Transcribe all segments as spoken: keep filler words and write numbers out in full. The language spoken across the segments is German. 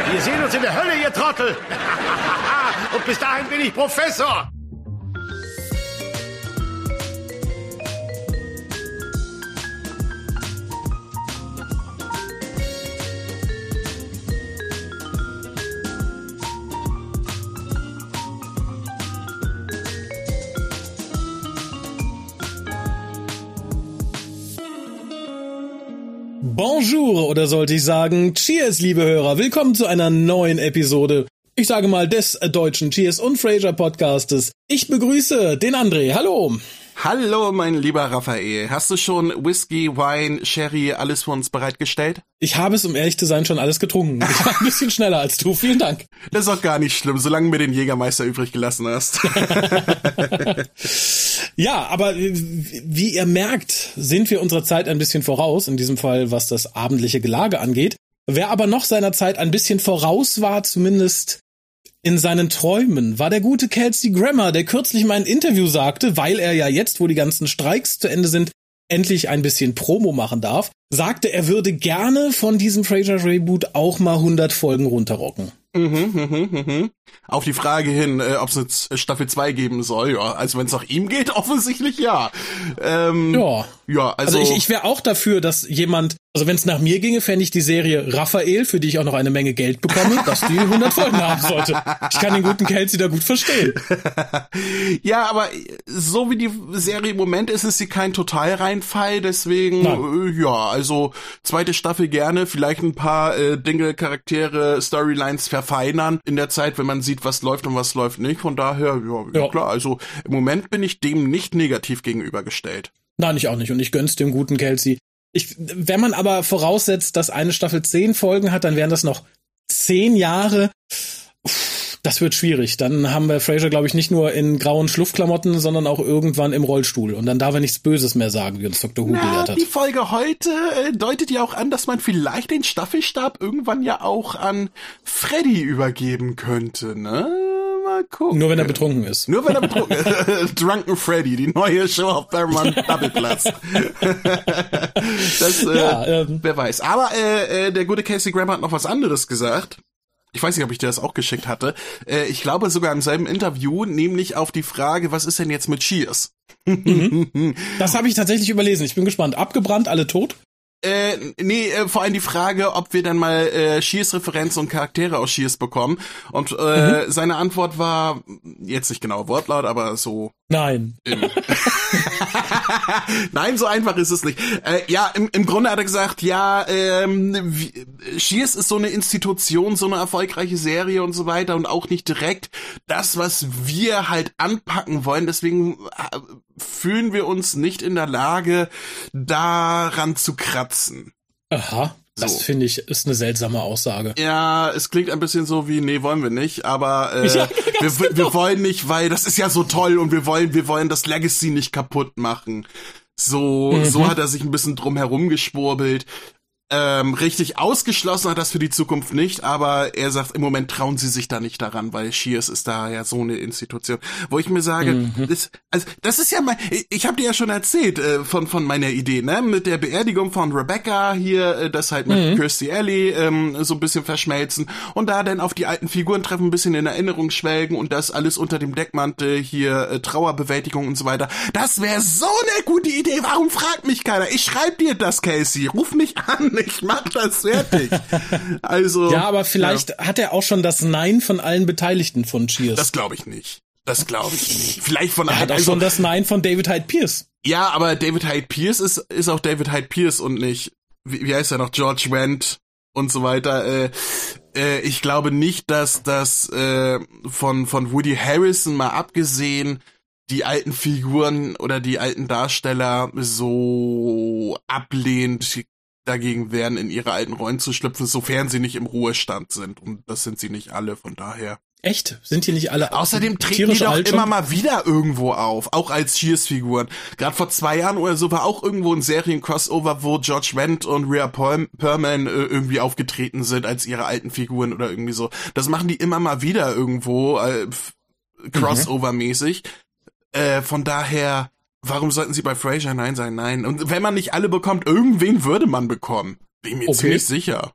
Wir sehen uns in der Hölle, ihr Trottel. Und bis dahin bin ich Professor. Bonjour, oder sollte ich sagen, Cheers, liebe Hörer, willkommen zu einer neuen Episode, ich sage mal, des deutschen Cheers und Frasier Podcastes. Ich begrüße den André, hallo. Hallo, mein lieber Raphael. Hast du schon Whisky, Wein, Sherry, alles für uns bereitgestellt? Ich habe es, um ehrlich zu sein, schon alles getrunken. Ich war ein bisschen schneller als du, vielen Dank. Das ist auch gar nicht schlimm, solange du mir den Jägermeister übrig gelassen hast. Ja, aber wie ihr merkt, sind wir unserer Zeit ein bisschen voraus, in diesem Fall, was das abendliche Gelage angeht. Wer aber noch seiner Zeit ein bisschen voraus war, zumindest in seinen Träumen, war der gute Kelsey Grammer, der kürzlich mal ein Interview sagte, weil er ja jetzt, wo die ganzen Streiks zu Ende sind, endlich ein bisschen Promo machen darf, sagte, er würde gerne von diesem Frasier Reboot auch mal hundert Folgen runterrocken. Mhm, mhm, mhm. Auf die Frage hin, äh, ob es jetzt Staffel zwei geben soll, ja, also wenn es nach ihm geht, offensichtlich ja. Ähm, ja. Ja, also, also ich, ich wäre auch dafür, dass jemand, also wenn es nach mir ginge, fände ich die Serie Raphael, für die ich auch noch eine Menge Geld bekomme, dass die hundert Folgen haben sollte. Ich kann den guten Kelsey da gut verstehen. Ja, aber so wie die Serie im Moment ist, ist sie kein Totalreinfall, deswegen, äh, ja, also zweite Staffel gerne, vielleicht ein paar äh, Dinge, Charaktere, Storylines verfeinern in der Zeit, wenn man sieht, was läuft und was läuft nicht. Von daher, ja, ja. klar, also im Moment bin ich dem nicht negativ gegenübergestellt. Nein, ich auch nicht. Und ich gönn's dem guten Kelsey. Ich, wenn man aber voraussetzt, dass eine Staffel zehn Folgen hat, dann wären das noch zehn Jahre. Das wird schwierig. Dann haben wir Frasier, glaube ich, nicht nur in grauen Schluffklamotten, sondern auch irgendwann im Rollstuhl. Und dann darf er nichts Böses mehr sagen, wie uns Doktor Who gelehrt hat. Die Folge heute äh, deutet ja auch an, dass man vielleicht den Staffelstab irgendwann ja auch an Freddy übergeben könnte, ne? Mal gucken. Nur wenn er betrunken ist. Nur wenn er betrunken ist. Drunken Freddy, die neue Show auf Paramount Double Plus. Das, äh, ja, ähm. wer weiß. Aber äh, äh, der gute Kelsey Grammer hat noch was anderes gesagt. Ich weiß nicht, ob ich dir das auch geschickt hatte. Äh, ich glaube sogar im selben Interview, nämlich auf die Frage, was ist denn jetzt mit Cheers? Mhm. Das habe ich tatsächlich überlesen. Ich bin gespannt. Abgebrannt, alle tot? Äh, nee, äh, vor allem die Frage, ob wir dann mal äh, Cheers-Referenzen und Charaktere aus Cheers bekommen. Und äh, mhm. seine Antwort war, jetzt nicht genau Wortlaut, aber so... Nein. Nein, so einfach ist es nicht. Äh, ja, im, im Grunde hat er gesagt, ja, ähm, wie, Cheers ist so eine Institution, so eine erfolgreiche Serie und so weiter und auch nicht direkt das, was wir halt anpacken wollen. Deswegen äh, fühlen wir uns nicht in der Lage, daran zu kratzen. Aha. Das so. Finde ich, ist eine seltsame Aussage. Ja, es klingt ein bisschen so wie, nee, wollen wir nicht, aber äh, ja, wir, wir, wir wollen nicht, weil das ist ja so toll und wir wollen, wir wollen das Legacy nicht kaputt machen. So, mhm. so hat er sich ein bisschen drum herum geschwurbelt. Ähm, richtig ausgeschlossen hat das für die Zukunft nicht, aber er sagt, im Moment trauen sie sich da nicht daran, weil Cheers ist da ja so eine Institution, wo ich mir sage, mhm. das, also das ist ja mein, ich, ich habe dir ja schon erzählt äh, von von meiner Idee, ne, mit der Beerdigung von Rebecca hier, äh, das halt mit mhm. Kirstie Alley ähm, so ein bisschen verschmelzen und da dann auf die alten Figuren treffen, ein bisschen in Erinnerung schwelgen und das alles unter dem Deckmantel hier äh, Trauerbewältigung und so weiter. Das wäre so eine gute Idee. Warum fragt mich keiner? Ich schreib dir das, Kelsey. Ruf mich an. Ich mach das fertig. Also. Ja, aber vielleicht ja. hat er auch schon das Nein von allen Beteiligten von Cheers. Das glaube ich nicht. Das glaube ich nicht. Vielleicht von er hat auch also, schon das Nein von David Hyde Pierce. Ja, aber David Hyde Pierce ist ist auch David Hyde Pierce und nicht, wie, wie heißt er noch, George Wendt und so weiter. Äh, äh, ich glaube nicht, dass das äh, von von Woody Harrelson mal abgesehen die alten Figuren oder die alten Darsteller so ablehnend dagegen wären, in ihre alten Rollen zu schlüpfen, sofern sie nicht im Ruhestand sind. Und das sind sie nicht alle, von daher. Echt? Sind die nicht alle Außerdem treten die doch immer mal wieder irgendwo auf, auch als Cheers-Figuren. Gerade vor zwei Jahren oder so war auch irgendwo ein Serien-Crossover, wo George Wendt und Rhea Perlman äh, irgendwie aufgetreten sind als ihre alten Figuren oder irgendwie so. Das machen die immer mal wieder irgendwo, äh, Crossover-mäßig. Mhm. Äh, von daher, warum sollten sie bei Frasier Nein sagen? Nein. Und wenn man nicht alle bekommt, irgendwen würde man bekommen. Bin mir okay. ziemlich sicher.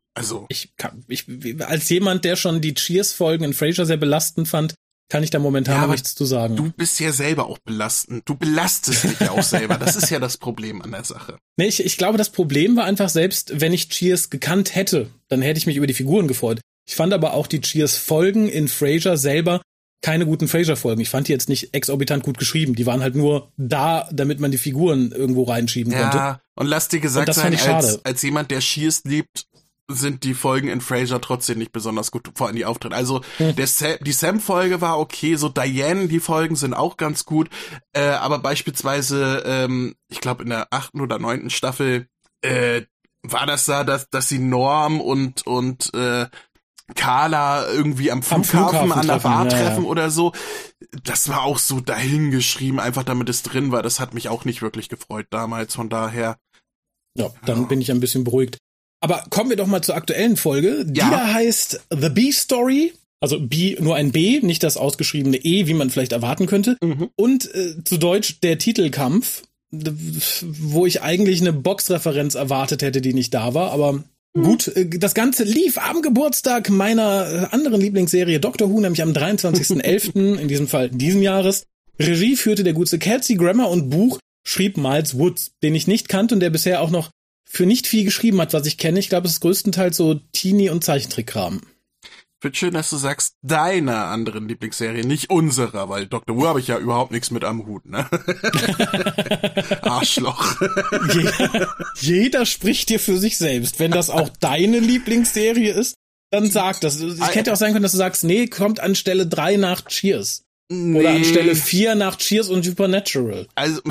Also. Ich kann, ich, als jemand, der schon die Cheers-Folgen in Frasier sehr belastend fand, kann ich da momentan ja, noch nichts zu sagen. Du bist ja selber auch belastend. Du belastest dich ja auch selber. Das ist ja das Problem an der Sache. Nee, ich, ich glaube, das Problem war einfach, selbst wenn ich Cheers gekannt hätte, dann hätte ich mich über die Figuren gefreut. Ich fand aber auch die Cheers-Folgen in Frasier selber keine guten Frasier-Folgen. Ich fand die jetzt nicht exorbitant gut geschrieben. Die waren halt nur da, damit man die Figuren irgendwo reinschieben ja, konnte. Ja, und lass dir gesagt sein, als, als jemand, der Cheers liebt, sind die Folgen in Frasier trotzdem nicht besonders gut, vor allem die Auftritte. Also hm. der Sam, die Sam-Folge war okay, so Diane, die Folgen sind auch ganz gut, äh, aber beispielsweise, ähm, ich glaube in der achten oder neunten Staffel äh, war das da, dass, dass sie Norm und und äh, Carla irgendwie am Flughafen, am Flughafen an der Bar treffen, ja, ja. oder so. Das war auch so dahingeschrieben, einfach damit es drin war. Das hat mich auch nicht wirklich gefreut damals, von daher. Ja, dann ja. bin ich ein bisschen beruhigt. Aber kommen wir doch mal zur aktuellen Folge, die ja. da heißt The B-Story. Also B, nur ein B, nicht das ausgeschriebene E, wie man vielleicht erwarten könnte. Mhm. Und äh, zu Deutsch der Titelkampf, wo ich eigentlich eine Boxreferenz erwartet hätte, die nicht da war. Aber mhm. gut, äh, das Ganze lief am Geburtstag meiner äh, anderen Lieblingsserie Doctor Who, nämlich am dreiundzwanzigsten elften in diesem Fall diesen Jahres. Regie führte der gute Kelsey Grammer und Buch schrieb Miles Woods, den ich nicht kannte und der bisher auch noch für nicht viel geschrieben hat, was ich kenne. Ich glaube, es ist größtenteils so Teenie- und Zeichentrickkram. Ich finde schön, dass du sagst, deiner anderen Lieblingsserie, nicht unserer, weil Doctor Who habe ich ja überhaupt nichts mit am Hut, ne? Arschloch. Jeder, jeder spricht dir für sich selbst. Wenn das auch deine Lieblingsserie ist, dann sag das. Ich hätte auch sein können, dass du sagst, nee, kommt an Stelle drei nach Cheers. Nee. Oder an Stelle vier nach Cheers und Supernatural. Also,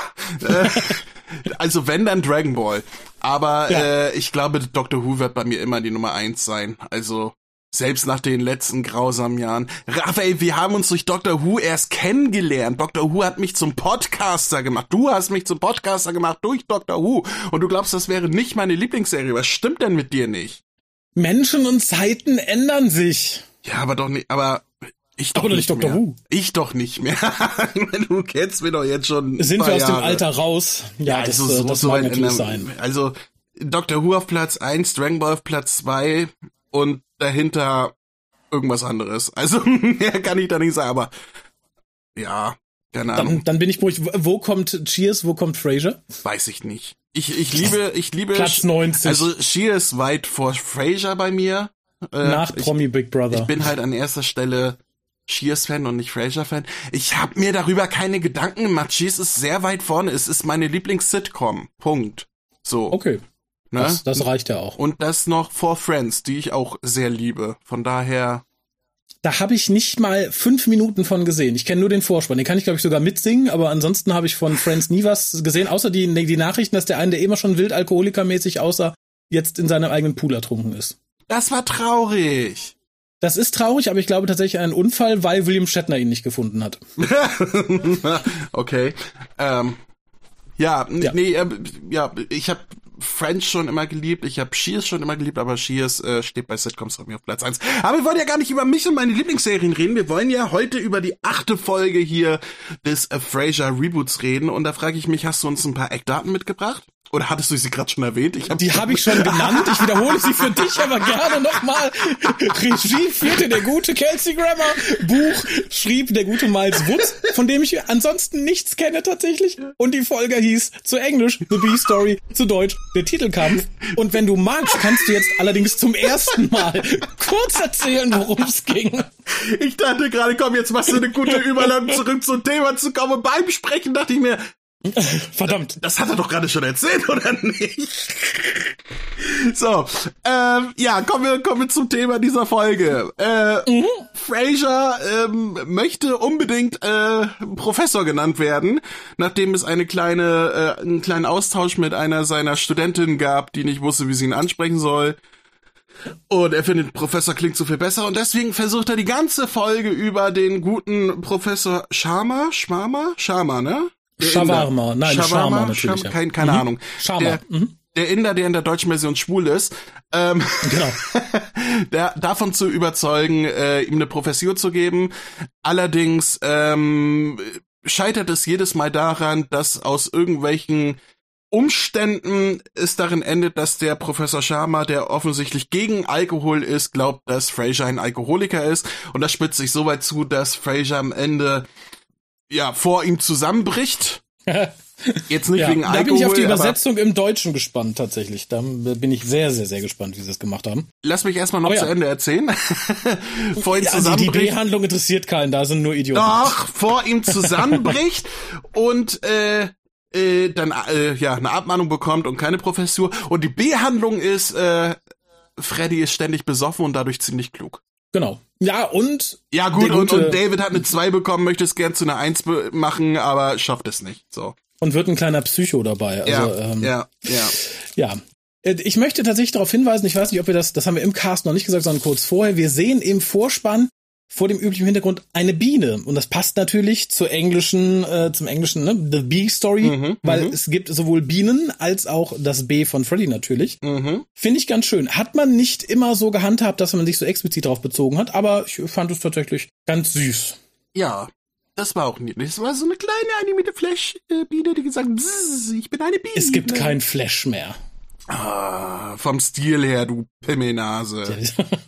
also wenn, dann Dragon Ball. Aber ja. äh, ich glaube, Doctor Who wird bei mir immer die Nummer eins sein. Also selbst nach den letzten grausamen Jahren. Raphael, wir haben uns durch Doctor Who erst kennengelernt. Doctor Who hat mich zum Podcaster gemacht. Du hast mich zum Podcaster gemacht durch Doctor Who. Und du glaubst, das wäre nicht meine Lieblingsserie. Was stimmt denn mit dir nicht? Menschen und Zeiten ändern sich. Ja, aber doch nicht, aber... Ich doch aber nicht Doctor mehr. Who. Ich doch nicht mehr. Du kennst mich doch jetzt schon. Sind wir aus Jahre. dem Alter raus? Ja, ja das, also so, das so mag weit natürlich der, sein. Also Doctor Who auf Platz eins, Dragon Ball auf Platz zwei und dahinter irgendwas anderes. Also mehr kann ich da nicht sagen, aber ja, keine Ahnung. Dann, dann bin ich ruhig. Wo kommt Cheers, wo kommt Frasier? Weiß ich nicht. Ich, ich liebe, ich liebe. Platz neunzig. Also Cheers weit vor Frasier bei mir. Äh, Nach Promi ich, Big Brother. Ich bin halt an erster Stelle Cheers-Fan und nicht Frasier-Fan. Ich habe mir darüber keine Gedanken gemacht. Cheers ist sehr weit vorne. Es ist meine Lieblings-Sitcom. Punkt. So. Okay. Ne? Das, das reicht ja auch. Und das noch vor Friends, die ich auch sehr liebe. Von daher... Da habe ich nicht mal fünf Minuten von gesehen. Ich kenne nur den Vorspann. Den kann ich, glaube ich, sogar mitsingen. Aber ansonsten habe ich von Friends nie was gesehen. Außer die, die Nachrichten, dass der eine, der immer schon wild alkoholikermäßig aussah, jetzt in seinem eigenen Pool ertrunken ist. Das war traurig. Das ist traurig, aber ich glaube tatsächlich ein Unfall, weil William Shatner ihn nicht gefunden hat. Okay. Ähm, ja, ja, nee, äh, ja, ich habe Friends schon immer geliebt, ich habe Cheers schon immer geliebt, aber Cheers äh, steht bei Sitcoms bei mir auf Platz eins. Aber wir wollen ja gar nicht über mich und meine Lieblingsserien reden, wir wollen ja heute über die achte Folge hier des äh, Frasier Reboots reden und da frage ich mich, hast du uns ein paar Eckdaten mitgebracht? Oder hattest du sie gerade schon erwähnt? Ich hab die habe ich schon genannt. Ich wiederhole sie für dich aber gerne nochmal. Regie führte der gute Kelsey Grammer. Buch schrieb der gute Miles Woods, von dem ich ansonsten nichts kenne tatsächlich. Und die Folge hieß zu Englisch The B-Story, zu Deutsch der Titelkampf. Und wenn du magst, kannst du jetzt allerdings zum ersten Mal kurz erzählen, worum es ging. Ich dachte gerade, komm, jetzt machst du eine gute Überleitung zurück zum Thema zu kommen. Und beim Sprechen dachte ich mir, verdammt. Das hat er doch gerade schon erzählt, oder nicht? So, ähm, ja, kommen wir, kommen wir zum Thema dieser Folge. Äh, mhm. Frasier ähm, möchte unbedingt äh, Professor genannt werden, nachdem es eine kleine, äh, einen kleinen Austausch mit einer seiner Studentinnen gab, die nicht wusste, wie sie ihn ansprechen soll. Und er findet, Professor klingt so viel besser und deswegen versucht er die ganze Folge über den guten Professor Sharma, Schmarma, Sharma, ne? Shawarma, nein, Sharma natürlich. Sharma, kein, keine mhm. Ahnung. Sharma. Der, mhm. der Inder, der in der deutschen Version schwul ist, ähm, genau. der, davon zu überzeugen, äh, ihm eine Professur zu geben. Allerdings ähm, scheitert es jedes Mal daran, dass aus irgendwelchen Umständen es darin endet, dass der Professor Sharma, der offensichtlich gegen Alkohol ist, glaubt, dass Frasier ein Alkoholiker ist. Und das spitzt sich so weit zu, dass Frasier am Ende ja vor ihm zusammenbricht. Jetzt nicht ja, wegen Alkohol. Da bin ich auf die Übersetzung im Deutschen gespannt, tatsächlich. Da bin ich sehr, sehr, sehr gespannt, wie sie es gemacht haben. Lass mich erstmal noch oh, ja. zu Ende erzählen. vor ihm ja, zusammenbricht. Die B-Handlung interessiert keinen, da sind nur Idioten. Doch, vor ihm zusammenbricht und äh, äh, dann äh, ja eine Abmahnung bekommt und keine Professur. Und die B-Handlung ist, äh, Freddy ist ständig besoffen und dadurch ziemlich klug. Genau. Ja, und... Ja gut, und, und David hat eine zwei bekommen, möchte es gern zu einer eins be- machen, aber schafft es nicht. So. Und wird ein kleiner Psycho dabei. Also, ja, ähm, ja, ja. Ja. Ich möchte tatsächlich darauf hinweisen, ich weiß nicht, ob wir das, das haben wir im Cast noch nicht gesagt, sondern kurz vorher, wir sehen im Vorspann vor dem üblichen Hintergrund eine Biene. Und das passt natürlich zur englischen, äh, zum englischen, ne, The Bee Story, mhm, weil m- es gibt sowohl Bienen als auch das B von Freddy natürlich. Mhm. Finde ich ganz schön. Hat man nicht immer so gehandhabt, dass man sich so explizit darauf bezogen hat, aber ich fand es tatsächlich ganz süß. Ja. Das war auch niedlich. Das war so eine kleine animierte Flash-Biene, die gesagt hat, ich bin eine Biene. Es gibt kein Flash mehr. Ah, vom Stil her, du Pimmelnase.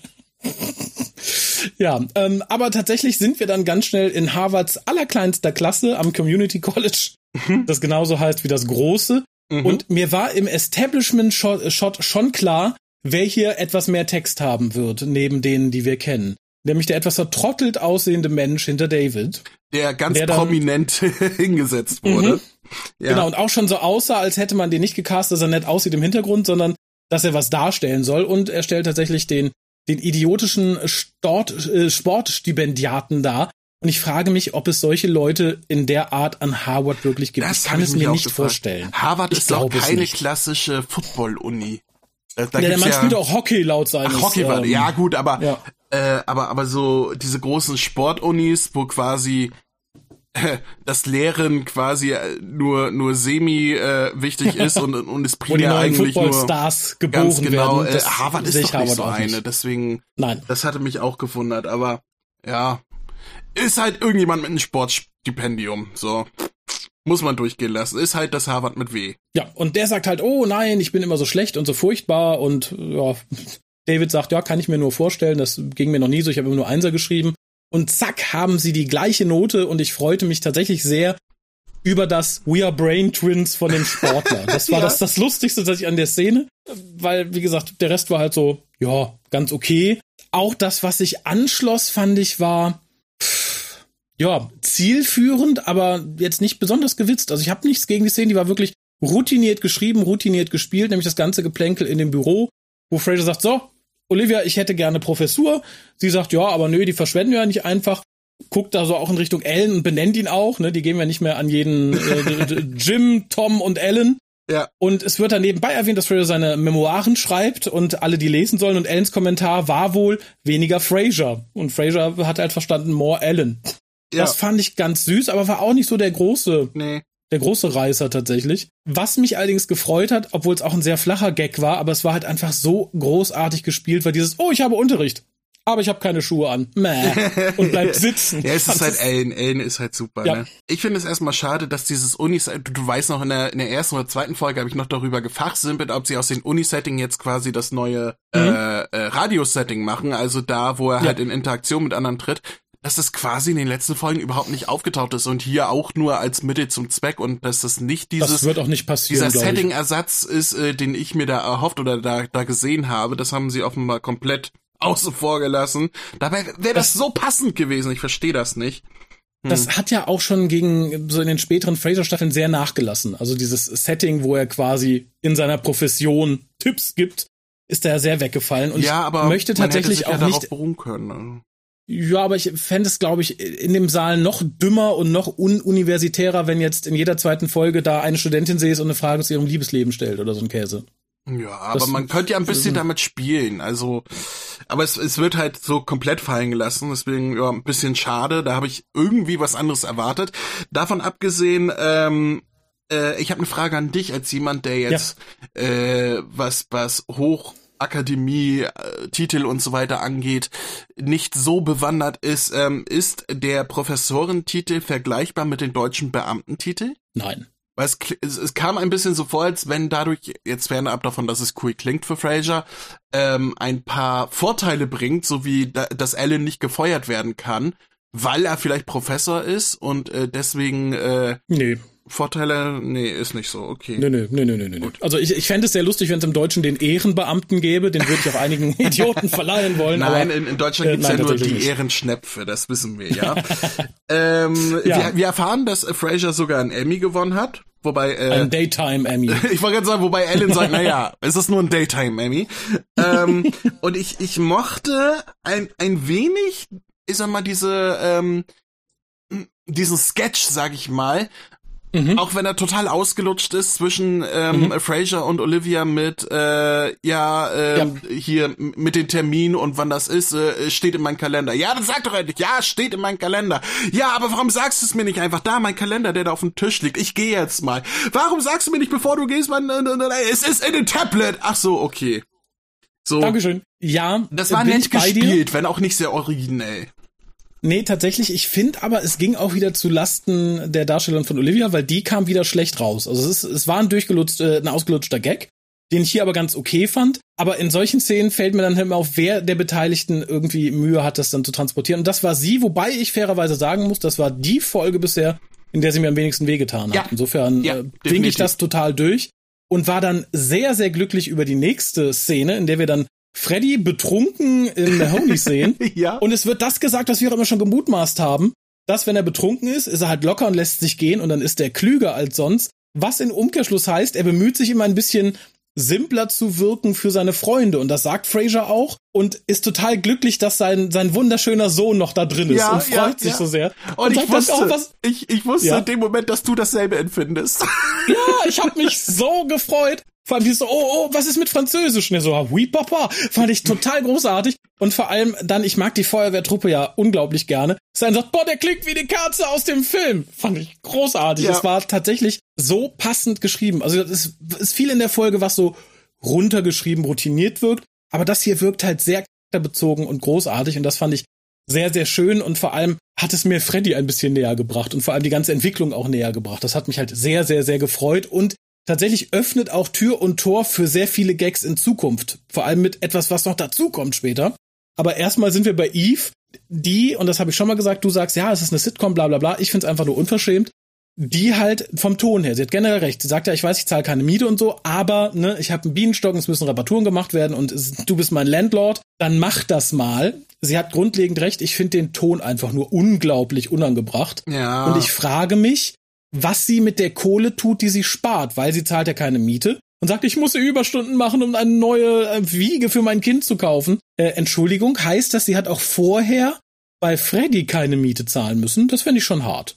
Ja, ähm, aber tatsächlich sind wir dann ganz schnell in Harvards allerkleinster Klasse am Community College, mhm. das genauso heißt wie das große. Mhm. Und mir war im Establishment-Shot schon klar, wer hier etwas mehr Text haben wird, neben denen, die wir kennen. Nämlich der etwas vertrottelt aussehende Mensch hinter David. Der ganz der dann, prominent hingesetzt wurde. Mhm. Ja. Genau, und auch schon so aussah, als hätte man den nicht gecastet, dass er nett aussieht im Hintergrund, sondern dass er was darstellen soll. Und er stellt tatsächlich den den idiotischen Stort, äh, Sportstipendiaten dar. Und ich frage mich, ob es solche Leute in der Art an Harvard wirklich gibt. Das ich kann es mir nicht gefragt. vorstellen. Harvard ich ist doch keine klassische Football-Uni. Da, da ja, der Mann ja, spielt auch Hockey laut seines... Ach, Hockey war, ähm, ja gut, aber, ja. Äh, aber aber so diese großen Sportunis, wo quasi äh, das Lehren quasi nur nur semi äh, wichtig ist und und es primär eigentlich nur Football-Stars geboren ganz genau. werden. Äh, Harvard ist doch Harvard nicht so eine, nicht. deswegen. Nein. Das hatte mich auch gewundert, aber ja, ist halt irgendjemand mit einem Sportstipendium, so. Muss man durchgehen lassen. Ist halt das Harvard mit W. Ja, und der sagt halt, oh nein, ich bin immer so schlecht und so furchtbar und ja, David sagt, ja, kann ich mir nur vorstellen, das ging mir noch nie so, ich habe immer nur Einser geschrieben. Und zack, haben sie die gleiche Note und ich freute mich tatsächlich sehr über das We are Brain Twins von dem Sportler. Das war ja. das, das Lustigste tatsächlich an der Szene, weil, wie gesagt, der Rest war halt so, ja, ganz okay. Auch das, was sich anschloss, fand ich, war... ja, zielführend, aber jetzt nicht besonders gewitzt. Also ich habe nichts gegen die Szene, die war wirklich routiniert geschrieben, routiniert gespielt, nämlich das ganze Geplänkel in dem Büro, wo Frasier sagt, so, Olivia, ich hätte gerne Professur. Sie sagt, ja, aber nö, die verschwenden wir ja nicht einfach. Guckt da so auch in Richtung Ellen und benennt ihn auch, ne? Die geben ja nicht mehr an jeden äh, Jim, Tom und Ellen. Ja. Und es wird dann nebenbei erwähnt, dass Frasier seine Memoiren schreibt und alle die lesen sollen und Ellens Kommentar war wohl weniger Frasier. Und Frasier hat halt verstanden, more Ellen. Ja. Das fand ich ganz süß, aber war auch nicht so der große, nee. der große Reißer tatsächlich. Was mich allerdings gefreut hat, obwohl es auch ein sehr flacher Gag war, aber es war halt einfach so großartig gespielt, weil dieses, oh, ich habe Unterricht, aber ich habe keine Schuhe an. Mäh. Und bleibt sitzen. Ja, es ist halt Ellen. Ellen ist halt super, ja. Ne? Ich finde es erstmal schade, dass dieses Unis, du, du weißt noch, in der, in der ersten oder zweiten Folge habe ich noch darüber gefachsimpelt, ob sie aus dem Uni-Setting jetzt quasi das neue mhm. äh, äh, Radio-Setting machen, also da, wo er ja. halt in Interaktion mit anderen tritt. Dass das quasi in den letzten Folgen überhaupt nicht aufgetaucht ist und hier auch nur als Mittel zum Zweck und dass das nicht dieses das wird auch nicht passieren, dieser Setting-Ersatz ist, äh, den ich mir da erhofft oder da da gesehen habe. Das haben sie offenbar komplett außen vor gelassen. Dabei wäre das, das so passend gewesen. Ich verstehe das nicht. Hm. Das hat ja auch schon gegen so in den späteren Frasier-Staffeln sehr nachgelassen. Also dieses Setting, wo er quasi in seiner Profession Tipps gibt, ist da ja sehr weggefallen. Und ja, aber ich möchte tatsächlich man hätte sich auch ja nicht darauf beruhen können. Also. Ja, aber ich fände es, glaube ich, in dem Saal noch dümmer und noch ununiversitärer, wenn jetzt in jeder zweiten Folge da eine Studentin sehe und eine Frage zu ihrem Liebesleben stellt oder so ein Käse. Ja, aber das, man könnte ja ein bisschen damit spielen, also, aber es, es wird halt so komplett fallen gelassen, deswegen, ja, ein bisschen schade, da habe ich irgendwie was anderes erwartet. Davon abgesehen, ähm, äh, ich habe eine Frage an dich als jemand, der jetzt, ja. äh, was, was hoch Akademie, Titel und so weiter angeht, nicht so bewandert ist, ähm, ist der Professorentitel vergleichbar mit den deutschen Beamtentitel? Nein. weil es, es, es kam ein bisschen so vor, als wenn dadurch, jetzt fernab davon, dass es cool klingt für Frasier, ähm, ein paar Vorteile bringt, so wie, da, dass Alan nicht gefeuert werden kann, weil er vielleicht Professor ist und äh, deswegen äh, nee. Vorteile, nee, ist nicht so, okay. Nee, nee, nee, nee, nee, nee. Also ich, ich fände es sehr lustig, wenn es im Deutschen den Ehrenbeamten gäbe, den würde ich auch einigen Idioten verleihen wollen. Nein, aber, in, in Deutschland gibt's äh, ja nur die nicht. Ehrenschnepfe, das wissen wir, ja. ähm, ja. Wir, wir erfahren, dass Frasier sogar einen Emmy gewonnen hat, wobei... Äh, ein Daytime Emmy. Ich wollte gerade sagen, wobei Alan sagt, naja, es ist nur ein Daytime Emmy. ähm, und ich, ich mochte ein, ein wenig, ich sag mal, diese, ähm, diesen Sketch, sag ich mal, Mhm. auch wenn er total ausgelutscht ist zwischen ähm, mhm. Frasier und Olivia mit äh, ja, ähm, ja hier mit den Terminen und wann das ist, äh, steht in meinem Kalender. Ja, dann sag doch endlich, ja, steht in meinem Kalender. Ja, aber warum sagst du es mir nicht einfach? Da, mein Kalender, der da auf dem Tisch liegt. Ich gehe jetzt mal. Warum sagst du mir nicht, bevor du gehst, man, äh, äh, es ist in dem Tablet. Ach so, okay. So. Dankeschön. Ja, das war nett gespielt, wenn auch nicht sehr originell. Nee, tatsächlich, ich finde aber, es ging auch wieder zu Lasten der Darstellung von Olivia, weil die kam wieder schlecht raus. Also es, ist, es war ein durchgelutscht, äh, ein ausgelutschter Gag, den ich hier aber ganz okay fand. Aber in solchen Szenen fällt mir dann immer auf, wer der Beteiligten irgendwie Mühe hat, das dann zu transportieren. Und das war sie, wobei ich fairerweise sagen muss, das war die Folge bisher, in der sie mir am wenigsten wehgetan hat. Ja. Insofern ja, äh, winke ich das total durch und war dann sehr, sehr glücklich über die nächste Szene, in der wir dann Freddy betrunken in Mahoney sehen. ja. Und es wird das gesagt, was wir auch immer schon gemutmaßt haben, dass wenn er betrunken ist, ist er halt locker und lässt sich gehen und dann ist er klüger als sonst. Was in Umkehrschluss heißt, er bemüht sich immer ein bisschen simpler zu wirken für seine Freunde. Und das sagt Frasier auch und ist total glücklich, dass sein sein wunderschöner Sohn noch da drin ist ja, und freut ja, sich ja. so sehr. Und, und ich wusste, auch, was, ich, ich wusste ja. in dem Moment, dass du dasselbe empfindest. Ja, ich habe mich so gefreut. Vor allem die so, oh, oh, was ist mit Französisch? Und er so, oui, papa. Fand ich total großartig. Und vor allem dann, ich mag die Feuerwehrtruppe ja unglaublich gerne. Sein sagt, boah, der klingt wie die Kerze aus dem Film. Fand ich großartig. Ja. Es war tatsächlich so passend geschrieben. Also es ist viel in der Folge, was so runtergeschrieben, routiniert wirkt. Aber das hier wirkt halt sehr charakterbezogen und großartig. Und das fand ich sehr, sehr schön. Und vor allem hat es mir Freddy ein bisschen näher gebracht. Und vor allem die ganze Entwicklung auch näher gebracht. Das hat mich halt sehr, sehr, sehr gefreut. Und tatsächlich öffnet auch Tür und Tor für sehr viele Gags in Zukunft. Vor allem mit etwas, was noch dazukommt später. Aber erstmal sind wir bei Eve, die, und das habe ich schon mal gesagt, du sagst, ja, es ist eine Sitcom, bla bla bla. Ich find's einfach nur unverschämt. Die halt vom Ton her, sie hat generell recht. Sie sagt ja, ich weiß, ich zahle keine Miete und so, aber ne, ich habe einen Bienenstock, es müssen Reparaturen gemacht werden und es, du bist mein Landlord, dann mach das mal. Sie hat grundlegend recht, ich finde den Ton einfach nur unglaublich unangebracht. Ja. Und ich frage mich, was sie mit der Kohle tut, die sie spart, weil sie zahlt ja keine Miete und sagt, ich muss Überstunden machen, um eine neue Wiege für mein Kind zu kaufen. Äh, Entschuldigung, heißt das, sie hat auch vorher bei Freddy keine Miete zahlen müssen? Das fände ich schon hart.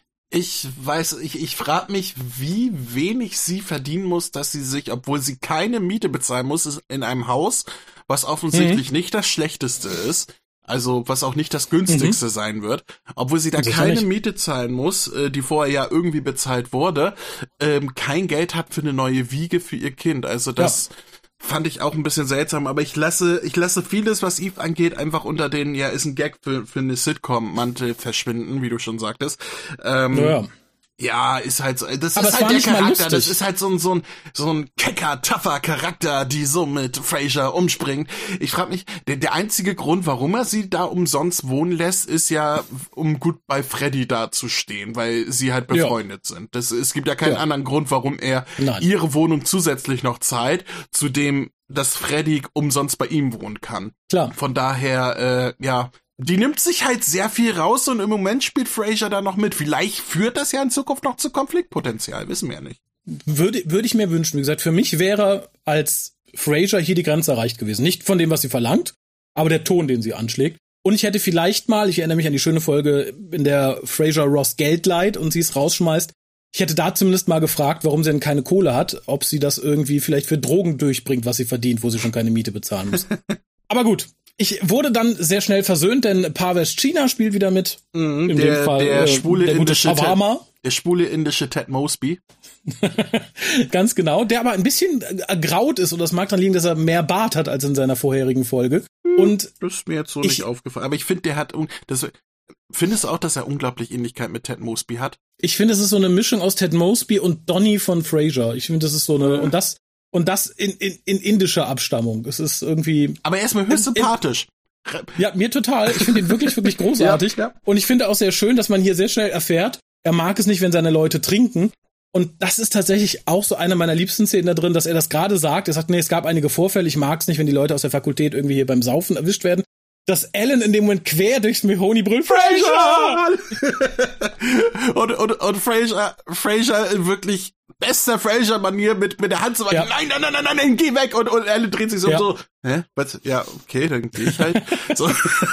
Ich weiß, ich, ich frage mich, wie wenig sie verdienen muss, dass sie sich, obwohl sie keine Miete bezahlen muss, in einem Haus, was offensichtlich mhm. nicht das Schlechteste ist, also was auch nicht das günstigste mhm. sein wird, obwohl sie da keine Miete zahlen muss, äh, die vorher ja irgendwie bezahlt wurde, ähm, kein Geld hat für eine neue Wiege für ihr Kind. Also das ja. fand ich auch ein bisschen seltsam, aber ich lasse ich lasse vieles, was Eve angeht, einfach unter den, ja, ist ein Gag für, für eine Sitcom-Mantel verschwinden, wie du schon sagtest. Ähm, ja. Ja, ist halt so, das aber ist halt der Charakter, das ist halt so ein, so ein, so ein kecker, tougher Charakter, die so mit Frasier umspringt. Ich frage mich, der, der einzige Grund, warum er sie da umsonst wohnen lässt, ist ja, um gut bei Freddy dazustehen, weil sie halt befreundet ja. sind. Das, es gibt ja keinen ja. anderen Grund, warum er Nein. ihre Wohnung zusätzlich noch zahlt, zu dem, dass Freddy umsonst bei ihm wohnen kann. Klar. Von daher, äh, ja, die nimmt sich halt sehr viel raus und im Moment spielt Frasier da noch mit. Vielleicht führt das ja in Zukunft noch zu Konfliktpotenzial, wissen wir ja nicht. Würde, würde ich mir wünschen. Wie gesagt, für mich wäre als Frasier hier die Grenze erreicht gewesen. Nicht von dem, was sie verlangt, aber der Ton, den sie anschlägt. Und ich hätte vielleicht mal, ich erinnere mich an die schöne Folge, in der Frasier Ross Geld leiht und sie es rausschmeißt. Ich hätte da zumindest mal gefragt, warum sie denn keine Kohle hat, ob sie das irgendwie vielleicht für Drogen durchbringt, was sie verdient, wo sie schon keine Miete bezahlen muss. Aber gut. Ich wurde dann sehr schnell versöhnt, denn Parvesh China spielt wieder mit. Mhm, in der, dem Fall der, äh, schwule der indische Ted, der schwule indische Ted Mosby. Ganz genau, der aber ein bisschen ergraut ist und das mag dann liegen, dass er mehr Bart hat als in seiner vorherigen Folge. Und das ist mir jetzt so ich, nicht aufgefallen. Aber ich finde, der hat, das, Findest du auch, dass er unglaublich Ähnlichkeit mit Ted Mosby hat? Ich finde, es ist so eine Mischung aus Ted Mosby und Donnie von Frasier. Ich finde, das ist so eine, und das, und das in, in, in indischer Abstammung. Es ist irgendwie. Aber er ist mir höchst sympathisch. Ja, mir total. Ich finde ihn wirklich, wirklich großartig. ja, ja. Und ich finde auch sehr schön, dass man hier sehr schnell erfährt, er mag es nicht, wenn seine Leute trinken. Und das ist tatsächlich auch so eine meiner liebsten Szenen da drin, dass er das gerade sagt. Er sagt, nee, es gab einige Vorfälle, ich mag es nicht, wenn die Leute aus der Fakultät irgendwie hier beim Saufen erwischt werden. Dass Alan in dem Moment quer durchs Mahoney brüllt, Frasier! und, und, und Frasier, Frasier in wirklich bester Frasier-Manier mit, mit der Hand so weit, ja. nein, nein, nein, nein, nein, geh weg! Und, und Alan dreht sich so, ja. so, hä, was? Ja, okay, dann geh ich halt. so.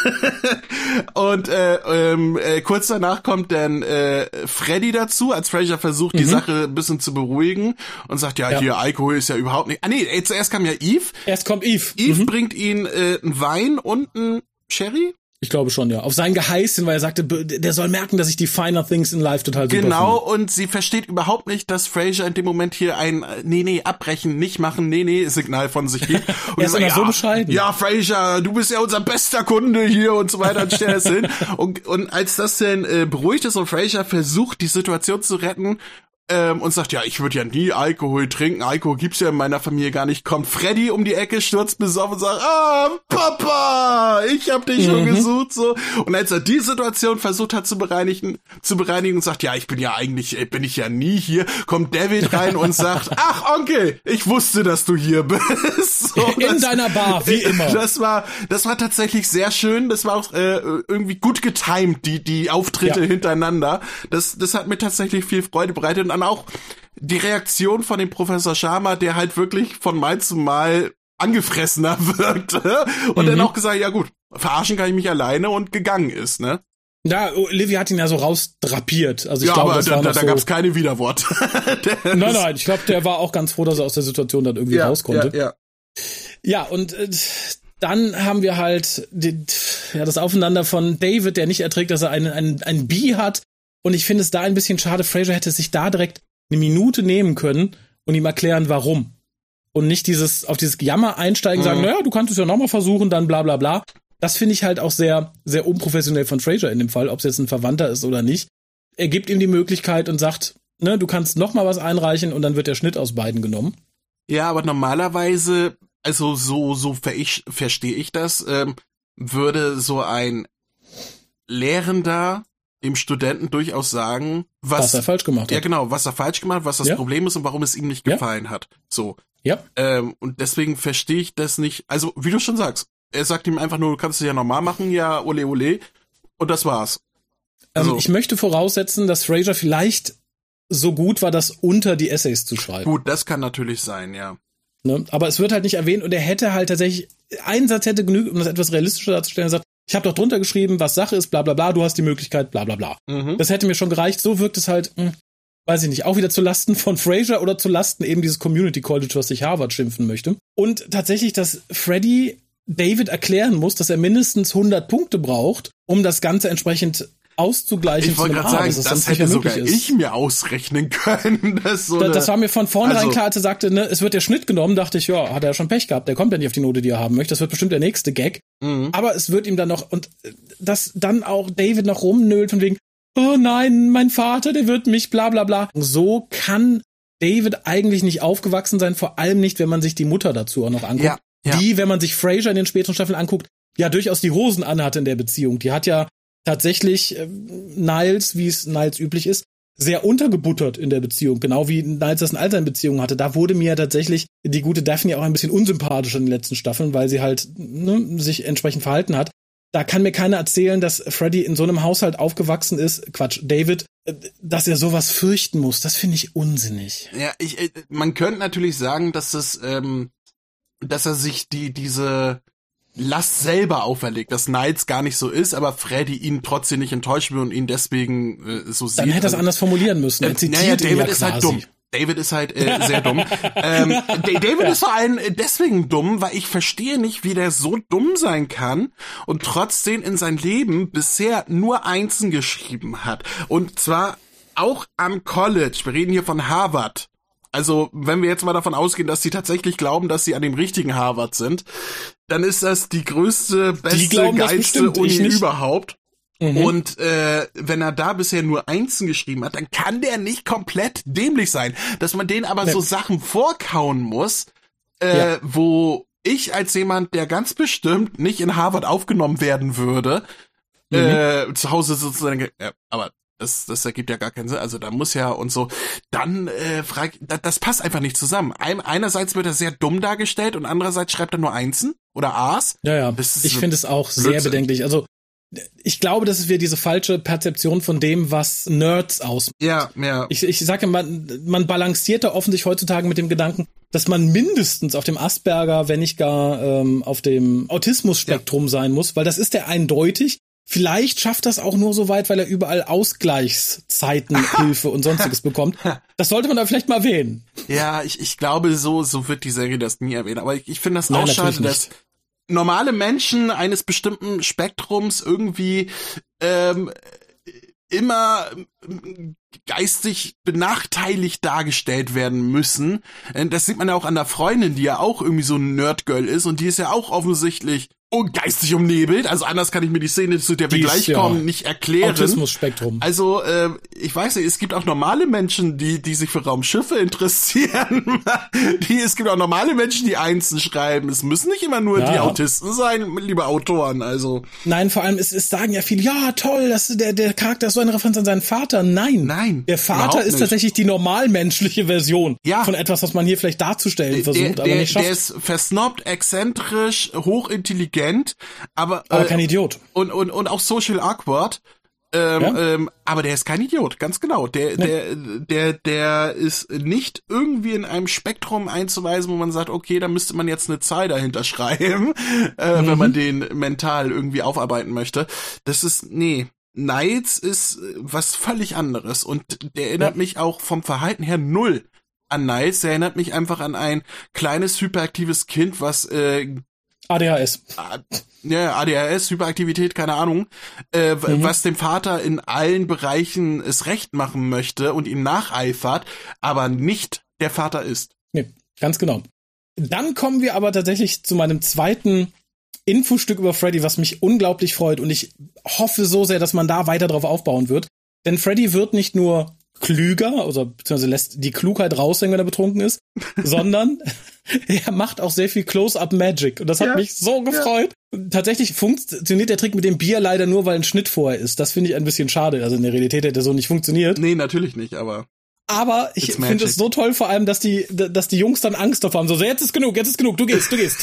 Und äh, ähm, äh, kurz danach kommt dann äh, Freddy dazu, als Frasier versucht, mhm. die Sache ein bisschen zu beruhigen und sagt, ja, ja, hier, Alkohol ist ja überhaupt nicht... Ah nee, ey, zuerst kam ja Eve. Erst kommt Eve. Eve mhm. bringt ihn äh, einen Wein und einen Sherry? Ich glaube schon, ja. Auf sein Geheiß hin, weil er sagte, der soll merken, dass ich die finer things in life total super Genau, finde. Und sie versteht überhaupt nicht, dass Frasier in dem Moment hier ein nee, nee, abbrechen, nicht machen, nee, nee, Signal von sich gibt. Und er ist immer so bescheiden. Ja, Frasier, du bist ja unser bester Kunde hier und so weiter und stellt es hin. Und, und als das dann äh, beruhigt ist und Frasier versucht, die Situation zu retten, Ähm, und sagt, ja, ich würde ja nie Alkohol trinken, Alkohol gibt's ja in meiner Familie gar nicht, kommt Freddy um die Ecke, stürzt besoffen und sagt, ah, Papa, ich hab dich mhm. schon gesucht, so. Und als er die Situation versucht hat zu bereinigen, zu bereinigen und sagt, ja, ich bin ja eigentlich, bin ich ja nie hier, kommt David rein und sagt, ach, Onkel, ich wusste, dass du hier bist. So, in das, deiner Bar, wie immer. Das war, das war tatsächlich sehr schön, das war auch äh, irgendwie gut getimed, die, die Auftritte ja. hintereinander. Das, das hat mir tatsächlich viel Freude bereitet und auch die Reaktion von dem Professor Sharma, der halt wirklich von Mal zu Mal angefressener wirkte und mhm. dann auch gesagt, ja gut, verarschen kann ich mich alleine und gegangen ist, ne? Ja, Olivia hat ihn ja so rausdrapiert. Also ich ja, glaube, aber das da, war da, da so gab's keine Widerworte. nein, nein, ich glaube, der war auch ganz froh, dass er aus der Situation dann irgendwie ja, raus konnte. Ja, ja. ja und äh, dann haben wir halt die, ja, das Aufeinander von David, der nicht erträgt, dass er einen, einen, einen Bi hat. Und ich finde es da ein bisschen schade, Frasier hätte sich da direkt eine Minute nehmen können und ihm erklären, warum. Und nicht dieses auf dieses Jammer einsteigen, mhm. sagen, naja, du kannst es ja nochmal versuchen, dann bla bla bla. Das finde ich halt auch sehr, sehr unprofessionell von Frasier in dem Fall, ob es jetzt ein Verwandter ist oder nicht. Er gibt ihm die Möglichkeit und sagt, ne, du kannst nochmal was einreichen und dann wird der Schnitt aus beiden genommen. Ja, aber normalerweise, also so, so ver ich, verstehe ich das, ähm, würde so ein Lehrender dem Studenten durchaus sagen, was, was er falsch gemacht hat. Ja, genau, was er falsch gemacht hat, was das ja. Problem ist und warum es ihm nicht gefallen ja. hat. So. Ja. Ähm, und deswegen verstehe ich das nicht. Also, wie du schon sagst, er sagt ihm einfach nur, du kannst es ja normal machen, ja, ole ole. Und das war's. Also, ähm, ich möchte voraussetzen, dass Frasier vielleicht so gut war, das unter die Essays zu schreiben. Gut, das kann natürlich sein, ja. Ne? Aber es wird halt nicht erwähnt und er hätte halt tatsächlich, ein Satz hätte genügt, um das etwas realistischer darzustellen. Er sagt, ich habe doch drunter geschrieben, was Sache ist, bla bla bla, du hast die Möglichkeit, bla bla bla. Mhm. Das hätte mir schon gereicht. So wirkt es halt, mh, weiß ich nicht, auch wieder zu Lasten von Frasier oder zu Lasten eben dieses Community College, was sich Harvard schimpfen möchte. Und tatsächlich, dass Freddy David erklären muss, dass er mindestens hundert Punkte braucht, um das Ganze entsprechend auszugleichen. Ich wollte gerade sagen, das, das hätte sogar ist. ich mir ausrechnen können. Dass so das, das war mir von vornherein also, klar, als er sagte, ne, es wird der Schnitt genommen, dachte ich, ja, hat er schon Pech gehabt, der kommt ja nicht auf die Note, die er haben möchte, das wird bestimmt der nächste Gag. Mhm. Aber es wird ihm dann noch, und dass dann auch David noch rumnölt von wegen, oh nein, mein Vater, der wird mich, bla bla bla. So kann David eigentlich nicht aufgewachsen sein, vor allem nicht, wenn man sich die Mutter dazu auch noch anguckt. Ja, ja. Die, wenn man sich Frasier in den späteren Staffeln anguckt, ja durchaus die Hosen anhatte in der Beziehung. Die hat ja tatsächlich äh, Niles, wie es Niles üblich ist, sehr untergebuttert in der Beziehung. Genau wie Niles das in all seinen Beziehungen hatte. Da wurde mir tatsächlich die gute Daphne auch ein bisschen unsympathisch in den letzten Staffeln, weil sie halt ne, sich entsprechend verhalten hat. Da kann mir keiner erzählen, dass Freddy in so einem Haushalt aufgewachsen ist, Quatsch, David, äh, dass er sowas fürchten muss. Das finde ich unsinnig. Ja, ich, äh, man könnte natürlich sagen, dass es, ähm, dass er sich die diese Last selber auferlegt, dass Niles gar nicht so ist, aber Freddy ihn trotzdem nicht enttäuscht will und ihn deswegen äh, so sieht. Dann hätte er es anders formulieren müssen. Er zitiert naja, David ihn ja ist quasi. halt dumm. David ist halt äh, sehr dumm. ähm, David ja. ist vor allem deswegen dumm, weil ich verstehe nicht, wie der so dumm sein kann und trotzdem in sein Leben bisher nur Einsen geschrieben hat. Und zwar auch am College. Wir reden hier von Harvard. Also, wenn wir jetzt mal davon ausgehen, dass sie tatsächlich glauben, dass sie an dem richtigen Harvard sind, dann ist das die größte, beste, geilste Uni überhaupt. Mhm. Und äh, wenn er da bisher nur Einsen geschrieben hat, dann kann der nicht komplett dämlich sein. Dass man denen aber nee. so Sachen vorkauen muss, äh, ja. wo ich als jemand, der ganz bestimmt nicht in Harvard aufgenommen werden würde, mhm. äh, zu Hause sozusagen, ja, aber das, das ergibt ja gar keinen Sinn. Also da muss ja und so. Dann äh, frag, das, das passt einfach nicht zusammen. Ein, einerseits wird er sehr dumm dargestellt und andererseits schreibt er nur Einsen oder A's. Ja, ja. Ich finde es auch Blödsinn. Sehr bedenklich. Also ich glaube, das ist wieder diese falsche Perzeption von dem, was Nerds ausmacht. Ja, ja. Ich, ich sage, man, man balanciert da offensichtlich heutzutage mit dem Gedanken, dass man mindestens auf dem Asperger, wenn nicht gar ähm, auf dem Autismus-Spektrum ja. sein muss, weil das ist der eindeutig. Vielleicht schafft das auch nur so weit, weil er überall Ausgleichszeiten, Hilfe und sonstiges bekommt. Das sollte man da vielleicht mal erwähnen. Ja, ich, ich glaube, so so wird die Serie das nie erwähnen. Aber ich, ich finde das Nein, auch schade, dass normale Menschen eines bestimmten Spektrums irgendwie ähm, immer geistig benachteiligt dargestellt werden müssen. Das sieht man ja auch an der Freundin, die ja auch irgendwie so ein Nerdgirl ist und die ist ja auch offensichtlich und geistig umnebelt, also anders kann ich mir die Szene, zu der wir gleich ja kommen, nicht erklären. Autismus-Spektrum. Also, äh, ich weiß nicht, es gibt auch normale Menschen, die die sich für Raumschiffe interessieren. die, es gibt auch normale Menschen, die Einsen schreiben. Es müssen nicht immer nur ja. die Autisten sein, liebe Autoren, also. Nein, vor allem, es, es sagen ja viele, ja, toll, das, der, der Charakter ist so eine Referenz an seinen Vater. Nein. Nein. Der Vater ist nicht. tatsächlich die normalmenschliche Version ja. von etwas, was man hier vielleicht darzustellen versucht, der, der, aber nicht schafft. Der ist versnobbt, exzentrisch, hochintelligent, aber aber äh, kein Idiot und und und auch social awkward, ähm, ja? ähm, aber der ist kein Idiot, ganz genau. Der nee. der der der ist nicht irgendwie in einem Spektrum einzuweisen, wo man sagt, okay, da müsste man jetzt eine Zahl dahinter schreiben, äh, mhm. wenn man den mental irgendwie aufarbeiten möchte. Das ist nee. Niles ist was völlig anderes und der erinnert ja. mich auch vom Verhalten her null an Niles. Der erinnert mich einfach an ein kleines hyperaktives Kind, was äh, A D H S. Ja, A D H S, Hyperaktivität, keine Ahnung, äh, mhm. was dem Vater in allen Bereichen es recht machen möchte und ihm nacheifert, aber nicht der Vater ist. Nee, ganz genau. Dann kommen wir aber tatsächlich zu meinem zweiten Infostück über Freddy, was mich unglaublich freut und ich hoffe so sehr, dass man da weiter drauf aufbauen wird. Denn Freddy wird nicht nur klüger, also beziehungsweise lässt die Klugheit raushängen, wenn er betrunken ist, sondern er macht auch sehr viel Close-Up-Magic und das hat ja, mich so gefreut. Ja. Tatsächlich funktioniert der Trick mit dem Bier leider nur, weil ein Schnitt vorher ist. Das finde ich ein bisschen schade. Also in der Realität hätte der so nicht funktioniert. Nee, natürlich nicht, aber Aber ich finde es so toll, vor allem, dass die, dass die Jungs dann Angst davor haben. So, so, jetzt ist genug, jetzt ist genug, du gehst, du gehst.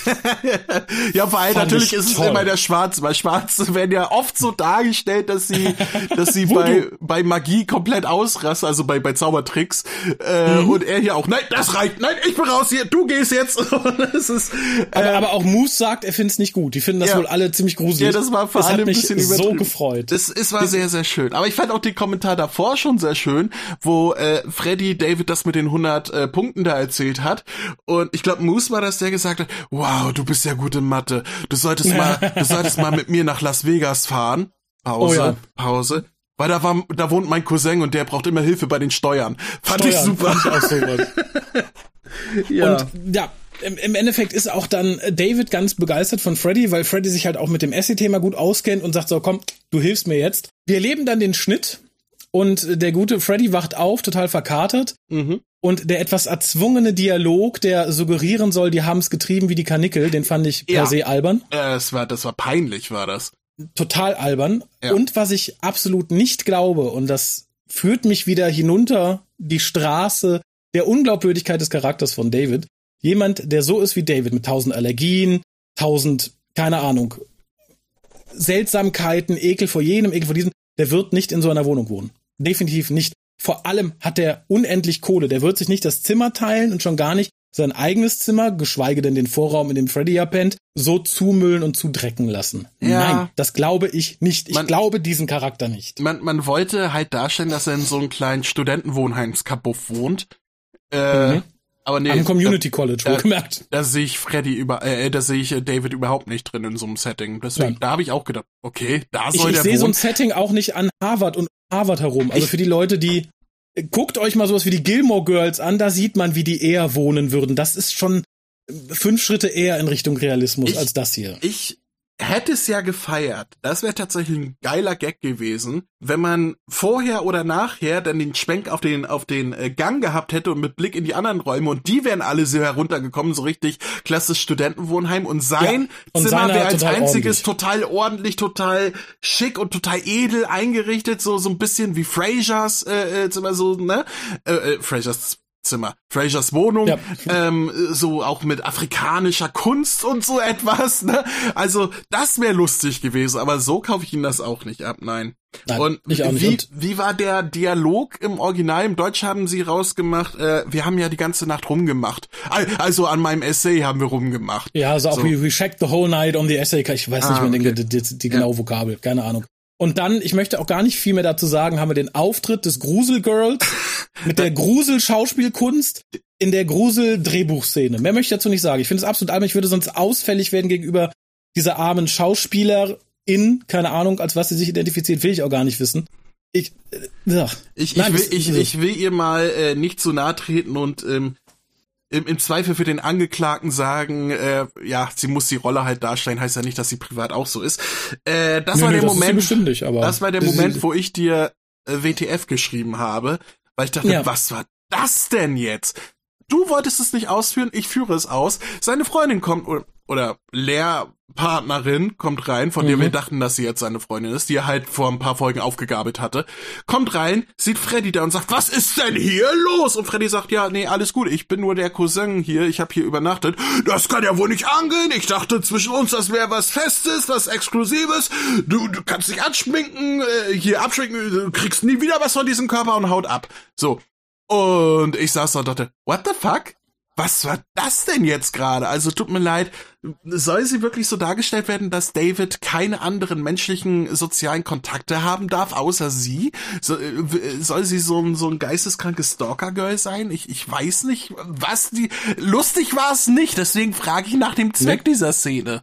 Ja, vor allem Fand natürlich ist toll. Es immer der Schwarze. Weil Schwarze werden ja oft so dargestellt, dass sie, dass sie bei, bei Magie komplett ausrasten, also bei, bei Zaubertricks. Äh, mhm. Und er hier auch, nein, das reicht, nein, ich bin raus hier, du gehst jetzt. das ist, äh, aber, aber auch Moose sagt, er findet es nicht gut. Die finden das ja. wohl alle ziemlich gruselig. Ja, das war vor das allem hat mich ein bisschen so gefreut. Das, es war sehr, sehr schön. Aber ich fand auch den Kommentar davor schon sehr schön, wo, äh, Freddy David das mit den hundert äh, Punkten da erzählt hat und ich glaube Moose war das, der gesagt hat, wow, du bist ja gut in Mathe, du solltest mal, du solltest mal mit mir nach Las Vegas fahren. Pause, oh ja. Pause. Weil da war, da wohnt mein Cousin und der braucht immer Hilfe bei den Steuern. Fand Steuern, ich super. Fand ich auch so ja. Und ja, im, im Endeffekt ist auch dann David ganz begeistert von Freddy, weil Freddy sich halt auch mit dem Essay-Thema gut auskennt und sagt so, komm, du hilfst mir jetzt. Wir erleben dann den Schnitt. Und der gute Freddy wacht auf, total verkatert. Mhm. Und der etwas erzwungene Dialog, der suggerieren soll, die haben's getrieben wie die Karnickel, den fand ich per ja. se albern. Äh, es war, das war peinlich, war das. Total albern. Ja. Und was ich absolut nicht glaube, und das führt mich wieder hinunter die Straße der Unglaubwürdigkeit des Charakters von David. Jemand, der so ist wie David, mit tausend Allergien, tausend, keine Ahnung, Seltsamkeiten, Ekel vor jenem, Ekel vor diesem, der wird nicht in so einer Wohnung wohnen. Definitiv nicht. Vor allem hat der unendlich Kohle. Der wird sich nicht das Zimmer teilen und schon gar nicht sein eigenes Zimmer, geschweige denn den Vorraum, in dem Freddy ja pennt, so zumüllen und zudrecken lassen. Ja. Nein, das glaube ich nicht. Ich man, glaube diesen Charakter nicht. Man, man wollte halt darstellen, dass er in so einem kleinen Studentenwohnheimskabuff wohnt. Äh, mhm. Aber nee. Am Community College, wohlgemerkt. Da, da sehe ich Freddy über, äh, da sehe ich David überhaupt nicht drin in so einem Setting. Deswegen, ja. da habe ich auch gedacht, okay, da soll ich, der Ich sehe so ein Setting auch nicht an Harvard und Harvard herum. Also ich, für die Leute, die, guckt euch mal sowas wie die Gilmore Girls an, da sieht man, wie die eher wohnen würden. Das ist schon fünf Schritte eher in Richtung Realismus ich, als das hier. Ich hätte es ja gefeiert. Das wäre tatsächlich ein geiler Gag gewesen, wenn man vorher oder nachher dann den Schwenk auf den auf den äh, Gang gehabt hätte und mit Blick in die anderen Räume und die wären alle so heruntergekommen, so richtig klassisch Studentenwohnheim und sein ja, Zimmer wäre als einziges ordentlich. total ordentlich, total schick und total edel eingerichtet, so so ein bisschen wie Frasers äh, Zimmer, so, ne? Äh, äh, Frasers Zimmer, Frasers Wohnung, ja. ähm, so auch mit afrikanischer Kunst und so etwas, ne? Also das wäre lustig gewesen, aber so kaufe ich Ihnen das auch nicht ab, nein. Nein, und ich auch nicht. Wie, und wie war der Dialog im Original? Im Deutsch haben Sie rausgemacht, äh, wir haben ja die ganze Nacht rumgemacht. Also an meinem Essay haben wir rumgemacht. Ja, also auch so. we, we checked the whole night on the essay. Ich weiß nicht ah, mehr okay. die, die, die genaue ja. Vokabel, keine Ahnung. Und dann, ich möchte auch gar nicht viel mehr dazu sagen, haben wir den Auftritt des Grusel-Girls mit der Grusel-Schauspielkunst in der Grusel-Drehbuchszene. Mehr möchte ich dazu nicht sagen. Ich finde es absolut albern. Ich würde sonst ausfällig werden gegenüber dieser armen Schauspielerin, keine Ahnung, als was sie sich identifiziert, will ich auch gar nicht wissen. Ich, äh, ja. ich, Nein, ich, will, das, ich, ich will ihr mal äh, nicht zu nahe treten und ähm, im, im Zweifel für den Angeklagten sagen, äh, ja, sie muss die Rolle halt darstellen, heißt ja nicht, dass sie privat auch so ist. Äh, das nö, war nö, der das Moment, ist nicht, aber das war der Moment, wo ich dir äh, W T F geschrieben habe, weil ich dachte, ja. was war das denn jetzt? Du wolltest es nicht ausführen, ich führe es aus. Seine Freundin kommt, oder, oder Lehrpartnerin kommt rein, von mhm. der wir dachten, dass sie jetzt seine Freundin ist, die er halt vor ein paar Folgen aufgegabelt hatte. Kommt rein, sieht Freddy da und sagt, was ist denn hier los? Und Freddy sagt, ja, nee, alles gut, ich bin nur der Cousin hier, ich habe hier übernachtet. Das kann ja wohl nicht angehen, ich dachte zwischen uns, das wäre was Festes, was Exklusives. Du, du kannst dich anschminken, äh, hier abschminken, du kriegst nie wieder was von diesem Körper und haut ab. So. Und ich saß da und dachte, what the fuck? Was war das denn jetzt gerade? Also tut mir leid, soll sie wirklich so dargestellt werden, dass David keine anderen menschlichen sozialen Kontakte haben darf, außer sie? So, soll sie so ein, so ein geisteskrankes Stalker-Girl sein? Ich, ich weiß nicht, was die... Lustig war es nicht, deswegen frage ich nach dem Zweck nee. dieser Szene.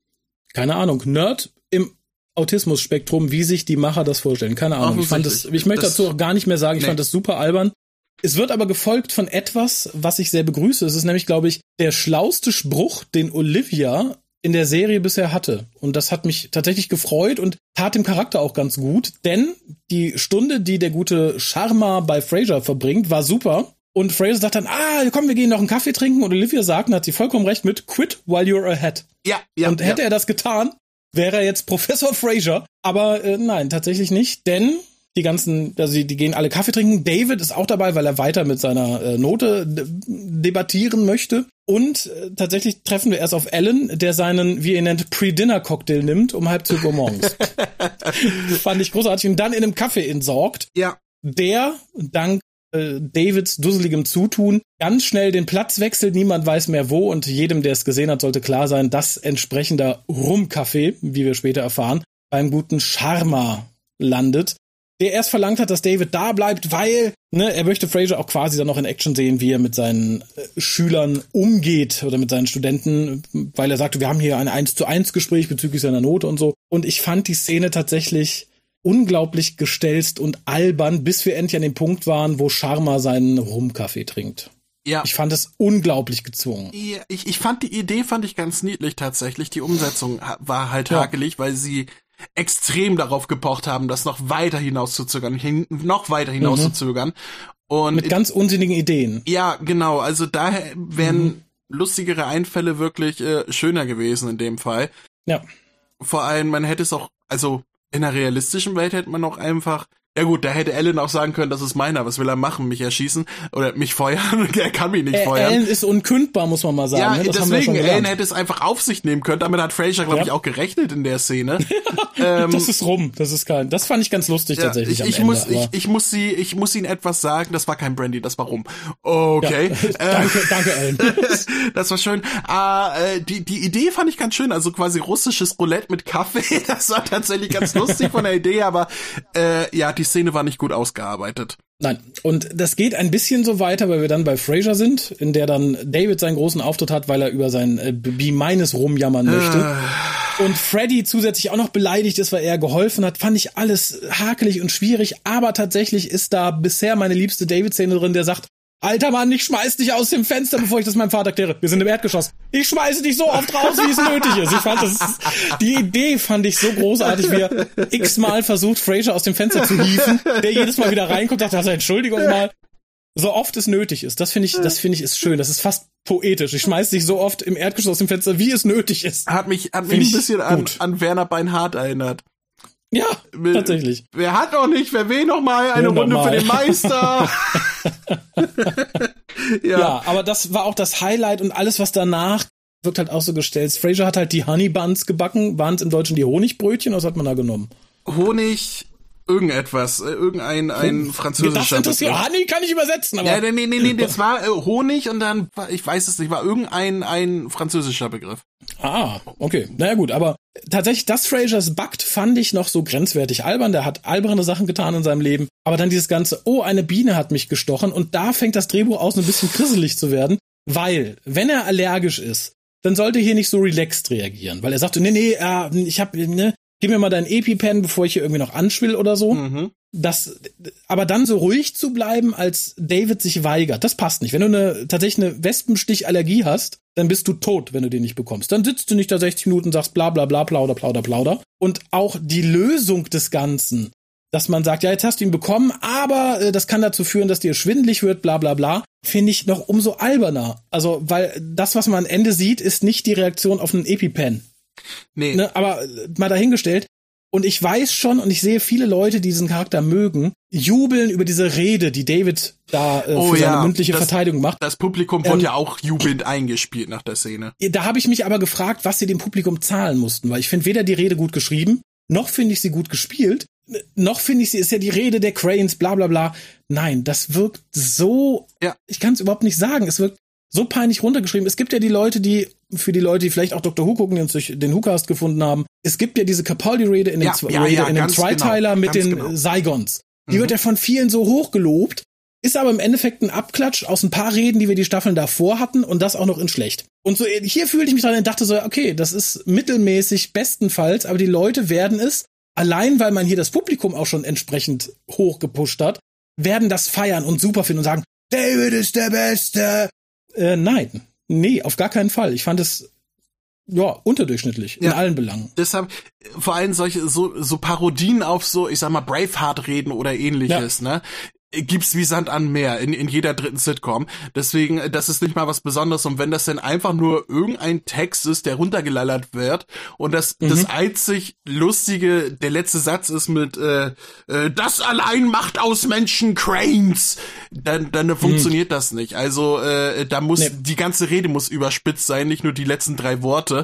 Keine Ahnung, Nerd im Autismus-Spektrum, wie sich die Macher das vorstellen. Keine Ahnung, ich fand das, ich möchte das, dazu auch gar nicht mehr sagen, ich nee. fand das super albern. Es wird aber gefolgt von etwas, was ich sehr begrüße. Es ist nämlich, glaube ich, der schlauste Spruch, den Olivia in der Serie bisher hatte. Und das hat mich tatsächlich gefreut und tat dem Charakter auch ganz gut. Denn die Stunde, die der gute Sharma bei Frasier verbringt, war super. Und Frasier sagt dann, ah, komm, wir gehen noch einen Kaffee trinken. Und Olivia sagt, und hat sie vollkommen recht mit, quit while you're ahead. Ja, ja. Und hätte ja. er das getan, wäre er jetzt Professor Frasier. Aber äh, nein, tatsächlich nicht, denn... Die ganzen, also die, die gehen alle Kaffee trinken. David ist auch dabei, weil er weiter mit seiner äh, Note de- debattieren möchte. Und äh, tatsächlich treffen wir erst auf Alan, der seinen, wie er ihn nennt, Pre-Dinner-Cocktail nimmt um halb zwölf Uhr morgens. Fand ich großartig. Und dann in einem Kaffee entsorgt. Ja. Der, dank äh, Davids dusseligem Zutun, ganz schnell den Platz wechselt. Niemand weiß mehr wo. Und jedem, der es gesehen hat, sollte klar sein, dass entsprechender Rum-Kaffee, wie wir später erfahren, beim guten Sharma landet. Der erst verlangt hat, dass David da bleibt, weil ne, er möchte Frasier auch quasi dann noch in Action sehen, wie er mit seinen äh, Schülern umgeht oder mit seinen Studenten, weil er sagte, wir haben hier ein eins zu eins Gespräch bezüglich seiner Note und so. Und ich fand die Szene tatsächlich unglaublich gestelzt und albern, bis wir endlich an dem Punkt waren, wo Sharma seinen Rumkaffee trinkt. Ja. Ich fand es unglaublich gezwungen. Ja, ich, ich fand die Idee, fand ich ganz niedlich tatsächlich. Die Umsetzung war halt ja. hakelig, weil sie extrem darauf gepocht haben, das noch weiter hinauszuzögern, hin, noch weiter hinauszuzögern. Mhm. Und mit ganz unsinnigen Ideen. Ja, genau. Also da wären mhm. lustigere Einfälle wirklich äh, schöner gewesen in dem Fall. Ja. Vor allem, man hätte es auch, also in einer realistischen Welt hätte man auch einfach, ja gut, da hätte Alan auch sagen können, das ist meiner, was will er machen, mich erschießen oder mich feuern? Er kann mich nicht äh, feuern. Alan ist unkündbar, muss man mal sagen. Ja, ne? Das deswegen, Alan hätte es einfach auf sich nehmen können, damit hat Frasier, glaube ja. ich, auch gerechnet in der Szene. ähm, das ist rum, das ist kein, das fand ich ganz lustig ja, tatsächlich ich, am ich Ende, muss, ich, ich muss sie, ich muss ihnen etwas sagen, das war kein Brandy, das war rum. Okay. Ja. danke, danke, Alan. Das war schön. Äh, die, die Idee fand ich ganz schön, also quasi russisches Roulette mit Kaffee, das war tatsächlich ganz lustig von der Idee, aber äh, ja, die Szene war nicht gut ausgearbeitet. Nein, und das geht ein bisschen so weiter, weil wir dann bei Frasier sind, in der dann David seinen großen Auftritt hat, weil er über sein äh, B- rumjammern möchte. Äh. Und Freddy zusätzlich auch noch beleidigt ist, weil er geholfen hat. Fand ich alles hakelig und schwierig, aber tatsächlich ist da bisher meine liebste David-Szene drin, der sagt, Alter Mann, ich schmeiß dich aus dem Fenster, bevor ich das meinem Vater erkläre. Wir sind im Erdgeschoss. Ich schmeiße dich so oft raus, wie es nötig ist. Ich fand das, die Idee fand ich so großartig, wie er x-mal versucht, Frasier aus dem Fenster zu hieven, der jedes Mal wieder reinkommt, sagt, also Entschuldigung mal. So oft es nötig ist. Das finde ich, das finde ich ist schön. Das ist fast poetisch. Ich schmeiß dich so oft im Erdgeschoss aus dem Fenster, wie es nötig ist. Hat mich, hat mich ein bisschen an, an Werner Beinhardt erinnert. Ja, Mit, tatsächlich. Wer hat noch nicht, wer will noch mal eine Runde mal. Für den Meister? ja. ja, aber das war auch das Highlight und alles, was danach wird halt auch so gestellt. Frasier hat halt die Honey Buns gebacken. Waren es im Deutschen die Honigbrötchen, oder was hat man da genommen? Honig, irgendetwas, irgendein ein französischer das interessiert. Begriff. Honey kann ich übersetzen, aber... Ja, nee, nee, nee, nee, das war äh, Honig und dann, ich weiß es nicht, war irgendein ein französischer Begriff. Ah, okay. Naja gut, aber tatsächlich, das Frasiers backt, fand ich noch so grenzwertig albern. Der hat alberne Sachen getan in seinem Leben. Aber dann dieses ganze, oh, eine Biene hat mich gestochen. Und da fängt das Drehbuch aus, ein bisschen krisselig zu werden. Weil, wenn er allergisch ist, dann sollte hier nicht so relaxed reagieren. Weil er sagte, nee, nee, äh, ich hab, ne, gib mir mal deinen EpiPen, bevor ich hier irgendwie noch anschwill oder so. Mhm. Das, aber dann so ruhig zu bleiben, als David sich weigert, das passt nicht. Wenn du eine, tatsächlich eine Wespenstichallergie hast, dann bist du tot, wenn du den nicht bekommst. Dann sitzt du nicht da sechzig Minuten und sagst bla bla bla, plauder, plauder, plauder. Und auch die Lösung des Ganzen, dass man sagt, ja, jetzt hast du ihn bekommen, aber äh, das kann dazu führen, dass dir schwindelig wird, bla bla bla, finde ich noch umso alberner. Also, weil das, was man am Ende sieht, ist nicht die Reaktion auf einen EpiPen. Nee. Ne, aber mal dahingestellt. Und ich weiß schon, und ich sehe viele Leute, die diesen Charakter mögen, jubeln über diese Rede, die David da äh, oh, für ja, seine mündliche das, Verteidigung macht. Das Publikum ähm, wurde ja auch jubelnd eingespielt nach der Szene. Da habe ich mich aber gefragt, was sie dem Publikum zahlen mussten, weil ich finde weder die Rede gut geschrieben, noch finde ich sie gut gespielt, noch finde ich sie, ist ja die Rede der Cranes, bla bla bla. Nein, das wirkt so, ja. Ich kann es überhaupt nicht sagen, es wirkt so peinlich runtergeschrieben. Es gibt ja die Leute, die, für die Leute, die vielleicht auch Doctor Who gucken, die uns durch den Whocast gefunden haben, es gibt ja diese Capaldi-Rede in dem, ja, ja, Rede ja, in dem Zweiteiler genau, mit den genau. Saigons. Die mhm. wird ja von vielen so hoch gelobt, ist aber im Endeffekt ein Abklatsch aus ein paar Reden, die wir die Staffeln davor hatten und das auch noch in schlecht. Und so hier fühlte ich mich dran und dachte so, okay, das ist mittelmäßig bestenfalls, aber die Leute werden es, allein weil man hier das Publikum auch schon entsprechend hoch gepusht hat, werden das feiern und super finden und sagen, David ist der Beste. Äh, nein, nee, auf gar keinen Fall. Ich fand es ja unterdurchschnittlich ja, in allen Belangen. Deshalb vor allem solche so so Parodien auf so, ich sag mal Braveheart-Reden oder ähnliches, ja. ne? Gibt's wie Sand an Meer in in jeder dritten Sitcom. Deswegen, das ist nicht mal was Besonderes. Und wenn das dann einfach nur irgendein Text ist, der runtergelallert wird und das mhm. das einzig Lustige, der letzte Satz ist mit äh, äh, das allein macht aus Menschen Cranes, dann dann funktioniert mhm. das nicht. Also äh, da muss nee. die ganze Rede muss überspitzt sein, nicht nur die letzten drei Worte.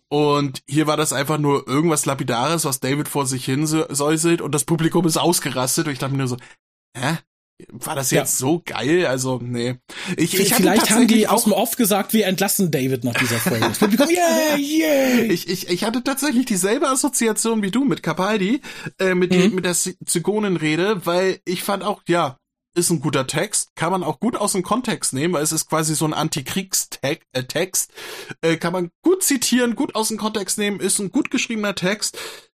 Und hier war das einfach nur irgendwas Lapidares, was David vor sich hin säuselt und das Publikum ist ausgerastet und ich dachte mir nur so, hä? War das jetzt ja. so geil? Also, nee. Ich, ich Vielleicht haben die aus dem Off gesagt, wir entlassen David nach dieser Folge. Das Publikum, yeah, yeah. Ich, ich, ich hatte tatsächlich dieselbe Assoziation wie du mit Capaldi, äh, mit, mhm. die, mit der Zygonenrede, weil ich fand auch, ja, ist ein guter Text, kann man auch gut aus dem Kontext nehmen, weil es ist quasi so ein Antikriegstext, äh, kann man gut zitieren, gut aus dem Kontext nehmen, ist ein gut geschriebener Text.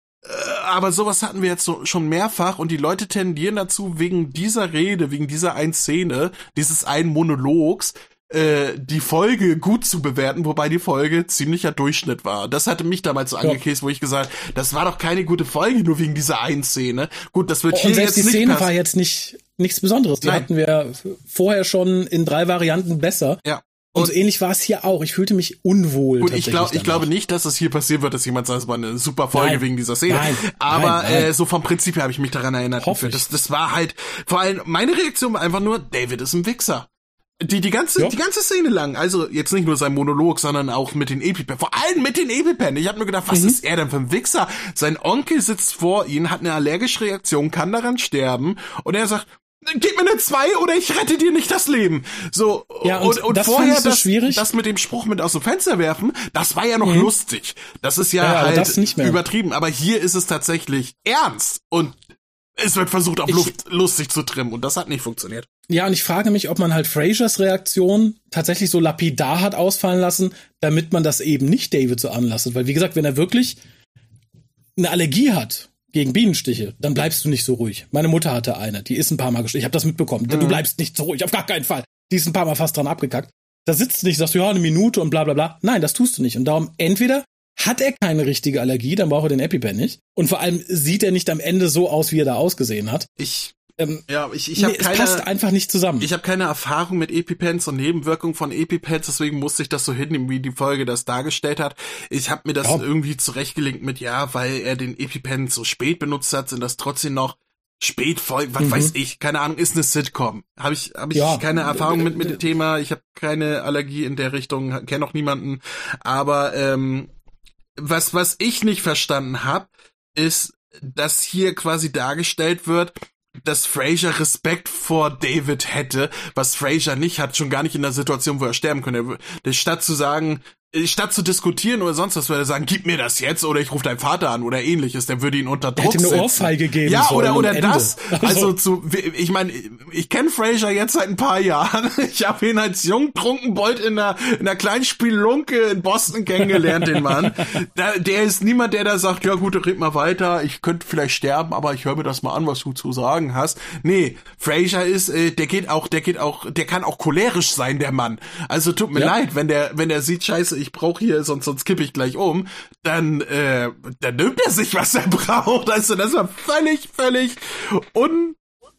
Aber sowas hatten wir jetzt so, schon mehrfach und die Leute tendieren dazu, wegen dieser Rede, wegen dieser einen Szene, dieses einen Monologs, äh, die Folge gut zu bewerten, wobei die Folge ziemlicher Durchschnitt war. Das hatte mich damals so ja. angekäst, wo ich gesagt, das war doch keine gute Folge, nur wegen dieser einen Szene. Gut, das wird oh, hier und selbst jetzt die nicht Szene passen. war jetzt nicht nichts Besonderes. Die Nein. hatten wir vorher schon in drei Varianten besser. Ja. Und, und so ähnlich war es hier auch. Ich fühlte mich unwohl. Gut, ich glaube, ich glaube nicht, dass es hier passieren wird, dass jemand sagt, es war eine super Folge nein, wegen dieser Szene. Nein, Aber nein, nein. Äh, so vom Prinzip her habe ich mich daran erinnert. Hoffe das, das war halt, vor allem meine Reaktion war einfach nur, David ist ein Wichser. Die die ganze ja. die ganze Szene lang, also jetzt nicht nur sein Monolog, sondern auch mit den EpiPen, vor allem mit den EpiPen. Ich habe nur gedacht, was mhm. ist er denn für ein Wichser? Sein Onkel sitzt vor ihm, hat eine allergische Reaktion, kann daran sterben und er sagt, gib mir eine zwei oder ich rette dir nicht das Leben. So, ja, und, und, und das vorher so das, schwierig. das mit dem Spruch mit aus dem Fenster werfen, das war ja noch mhm. lustig. Das ist ja, ja halt das nicht mehr. Übertrieben. Aber hier ist es tatsächlich ernst und es wird versucht, auf ich, Luft lustig zu trimmen und das hat nicht funktioniert. Ja, und ich frage mich, ob man halt Frasiers Reaktion tatsächlich so lapidar hat ausfallen lassen, damit man das eben nicht David so anlasst. Weil, wie gesagt, wenn er wirklich eine Allergie hat gegen Bienenstiche, dann bleibst du nicht so ruhig. Meine Mutter hatte eine, die ist ein paar Mal gestochen. Ich habe das mitbekommen. Mhm. Du bleibst nicht so ruhig, auf gar keinen Fall. die ist ein paar Mal fast dran abgekackt. Da sitzt du nicht, sagst du, ja, eine Minute und bla bla bla. Nein, das tust du nicht. Und darum, entweder hat er keine richtige Allergie, dann braucht er den EpiPen nicht. Und vor allem sieht er nicht am Ende so aus, wie er da ausgesehen hat. Ich, ähm, ja, ich, ich habe nee, keine, es passt einfach nicht zusammen. Ich habe keine Erfahrung mit EpiPens und Nebenwirkungen von EpiPens, deswegen musste ich das so hinnehmen, wie die Folge das dargestellt hat. Ich habe mir das ja. irgendwie zurechtgelegt mit, ja, weil er den EpiPen so spät benutzt hat, sind das trotzdem noch Spätfolgen, was mhm. weiß ich, keine Ahnung, ist eine Sitcom. Habe ich habe ich ja. keine Erfahrung mit mit dem Thema, ich habe keine Allergie in der Richtung, kenne auch niemanden, aber ähm, was was ich nicht verstanden habe, ist, dass hier quasi dargestellt wird, dass Frasier Respekt vor David hätte, was Frasier nicht hat, schon gar nicht in der Situation, wo er sterben könnte. Statt zu sagen, statt zu diskutieren oder sonst was, würde er sagen, gib mir das jetzt oder ich rufe deinen Vater an oder ähnliches, der würde ihn unter Druck setzen. Er hätte eine Ohrfeige geben Ja, sollen oder oder Ende. das. Also, also zu, ich meine, ich kenne Frasier jetzt seit ein paar Jahren. Ich habe ihn als Jungtrunkenbold in einer in einer kleinen Spielunke in Boston kennengelernt, den Mann. Da, der ist niemand, der da sagt, ja gut, red mal weiter, ich könnte vielleicht sterben, aber ich höre mir das mal an, was du zu sagen hast. Nee, Frasier ist, äh, der geht auch, der geht auch, der kann auch cholerisch sein, der Mann. Also tut mir ja. leid, wenn der wenn der sieht, scheiße, ich brauche hier, sonst sonst kippe ich gleich um, dann äh, dann nimmt er sich, was er braucht. Also das war völlig, völlig un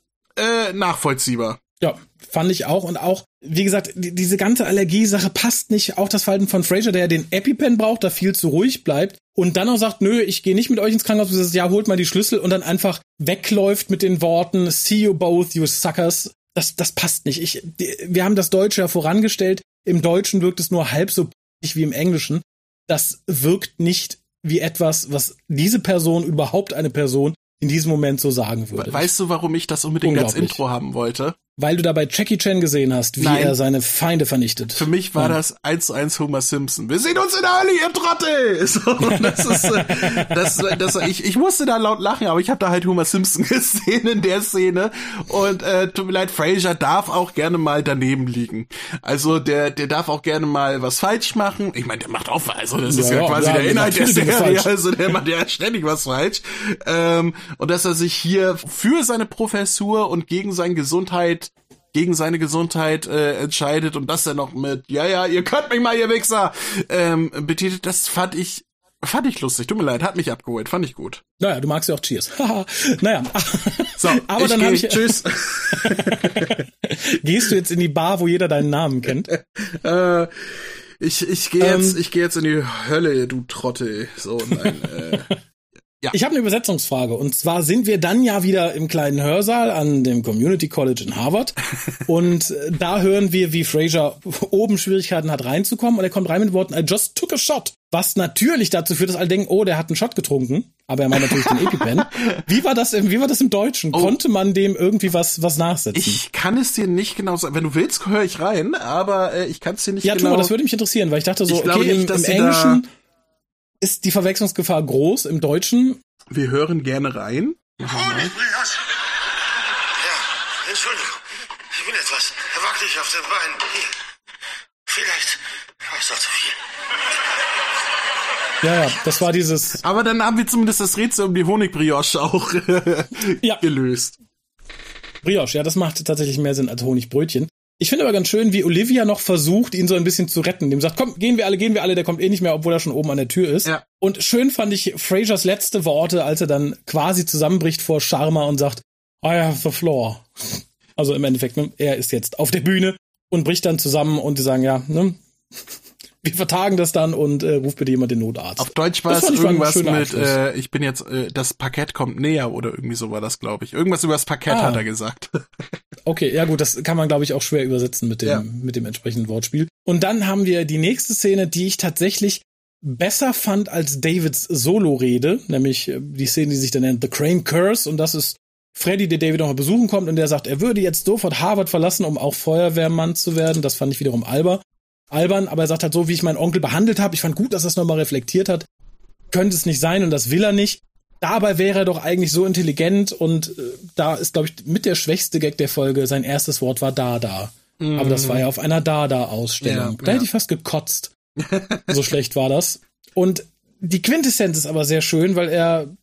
äh, nachvollziehbar. Ja, fand ich auch. Und auch, wie gesagt, die, diese ganze Allergiesache passt nicht. Auch das Verhalten von Frasier, der ja den EpiPen braucht, da viel zu ruhig bleibt und dann auch sagt, nö, ich gehe nicht mit euch ins Krankenhaus, sagt, ja, holt mal die Schlüssel und dann einfach wegläuft mit den Worten, see you both, you suckers. Das, das passt nicht. Ich, die, wir haben das Deutsche ja vorangestellt. Im Deutschen wirkt es nur halb so wie im Englischen. Das wirkt nicht wie etwas, was diese Person überhaupt eine Person in diesem Moment so sagen würde. Weißt du, warum ich das unbedingt als Intro haben wollte? Weil du dabei Jackie Chan gesehen hast, wie Nein. er seine Feinde vernichtet. Für mich war ja. das eins zu eins Homer Simpson. Wir sehen uns in der Hölle, ihr Trottel! So, das ist, das, das, ich, ich musste da laut lachen, aber ich habe da halt Homer Simpson gesehen in der Szene. Und äh, tut mir leid, Frasier darf auch gerne mal daneben liegen. Also der, der darf auch gerne mal was falsch machen. Ich meine, der macht auch, also das ja, ist ja, ja quasi ja, der Inhalt der Serie. Also der macht ja ständig was falsch. Ähm, und dass er sich hier für seine Professur und gegen seine Gesundheit gegen seine Gesundheit äh, entscheidet und das dann noch mit, ja, ja, ihr könnt mich mal, ihr Wichser, ähm, betitelt, das fand ich, fand ich lustig, tut mir leid, hat mich abgeholt, fand ich gut. Naja, du magst ja auch Cheers. Naja. So, aber ich dann habe ich, tschüss. Gehst du jetzt in die Bar, wo jeder deinen Namen kennt? äh, ich, ich gehe jetzt, ähm, ich gehe jetzt in die Hölle, du Trottel, so, nein, äh. Ja. Ich habe eine Übersetzungsfrage. Und zwar sind wir dann ja wieder im kleinen Hörsaal an dem Community College in Harvard. Und da hören wir, wie Frasier oben Schwierigkeiten hat reinzukommen. Und er kommt rein mit Worten, I just took a shot. Was natürlich dazu führt, dass alle denken, oh, der hat einen Shot getrunken. Aber er meint natürlich den EpiPen. Wie war das im, wie war das im Deutschen? Oh. Konnte man dem irgendwie was, was nachsetzen? Ich kann es dir nicht genau sagen. Wenn du willst, höre ich rein. Aber äh, ich kann es dir nicht ja, genau... Ja, tu mal, das würde mich interessieren. Weil ich dachte so, ich okay, nicht, im, im Englischen... Ist die Verwechslungsgefahr groß im Deutschen? Wir hören gerne rein. Ja, Entschuldigung. Ich bin etwas wackelig auf den Beinen. Hier. Vielleicht war es doch zu viel. Ja, ja, das war dieses... Aber dann haben wir zumindest das Rätsel um die Honigbrioche auch ja. gelöst. Brioche, ja, das macht tatsächlich mehr Sinn als Honigbrötchen. Ich finde aber ganz schön, wie Olivia noch versucht, ihn so ein bisschen zu retten. Dem sagt, komm, gehen wir alle, gehen wir alle, der kommt eh nicht mehr, obwohl er schon oben an der Tür ist. Ja. Und schön fand ich Frasiers letzte Worte, als er dann quasi zusammenbricht vor Sharma und sagt, I have the floor. Also im Endeffekt, ne, er ist jetzt auf der Bühne und bricht dann zusammen und die sagen, ja, ne, wir vertagen das dann und äh, ruft bitte jemand den Notarzt. Auf Deutsch war es irgendwas mit, äh, ich bin jetzt, äh, das Parkett kommt näher oder irgendwie so war das, glaube ich. Irgendwas über das Parkett ah. hat er gesagt. Okay, ja gut, das kann man, glaube ich, auch schwer übersetzen mit dem, ja. mit dem entsprechenden Wortspiel. Und dann haben wir die nächste Szene, die ich tatsächlich besser fand als Davids Solo-Rede, nämlich die Szene, die sich dann nennt The Crane Curse, und das ist Freddy, der David nochmal besuchen kommt und der sagt, er würde jetzt sofort Harvard verlassen, um auch Feuerwehrmann zu werden. Das fand ich wiederum albern. albern, aber er sagt halt so, wie ich meinen Onkel behandelt habe. Ich fand gut, dass er es nochmal reflektiert hat. Könnte es nicht sein und das will er nicht. Dabei wäre er doch eigentlich so intelligent und äh, da ist, glaube ich, mit der schwächste Gag der Folge, sein erstes Wort war Dada. Mhm. Aber das war ja auf einer Dada-Ausstellung. Ja, da ja. hätte ich fast gekotzt. So schlecht war das. Und die Quintessenz ist aber sehr schön, weil er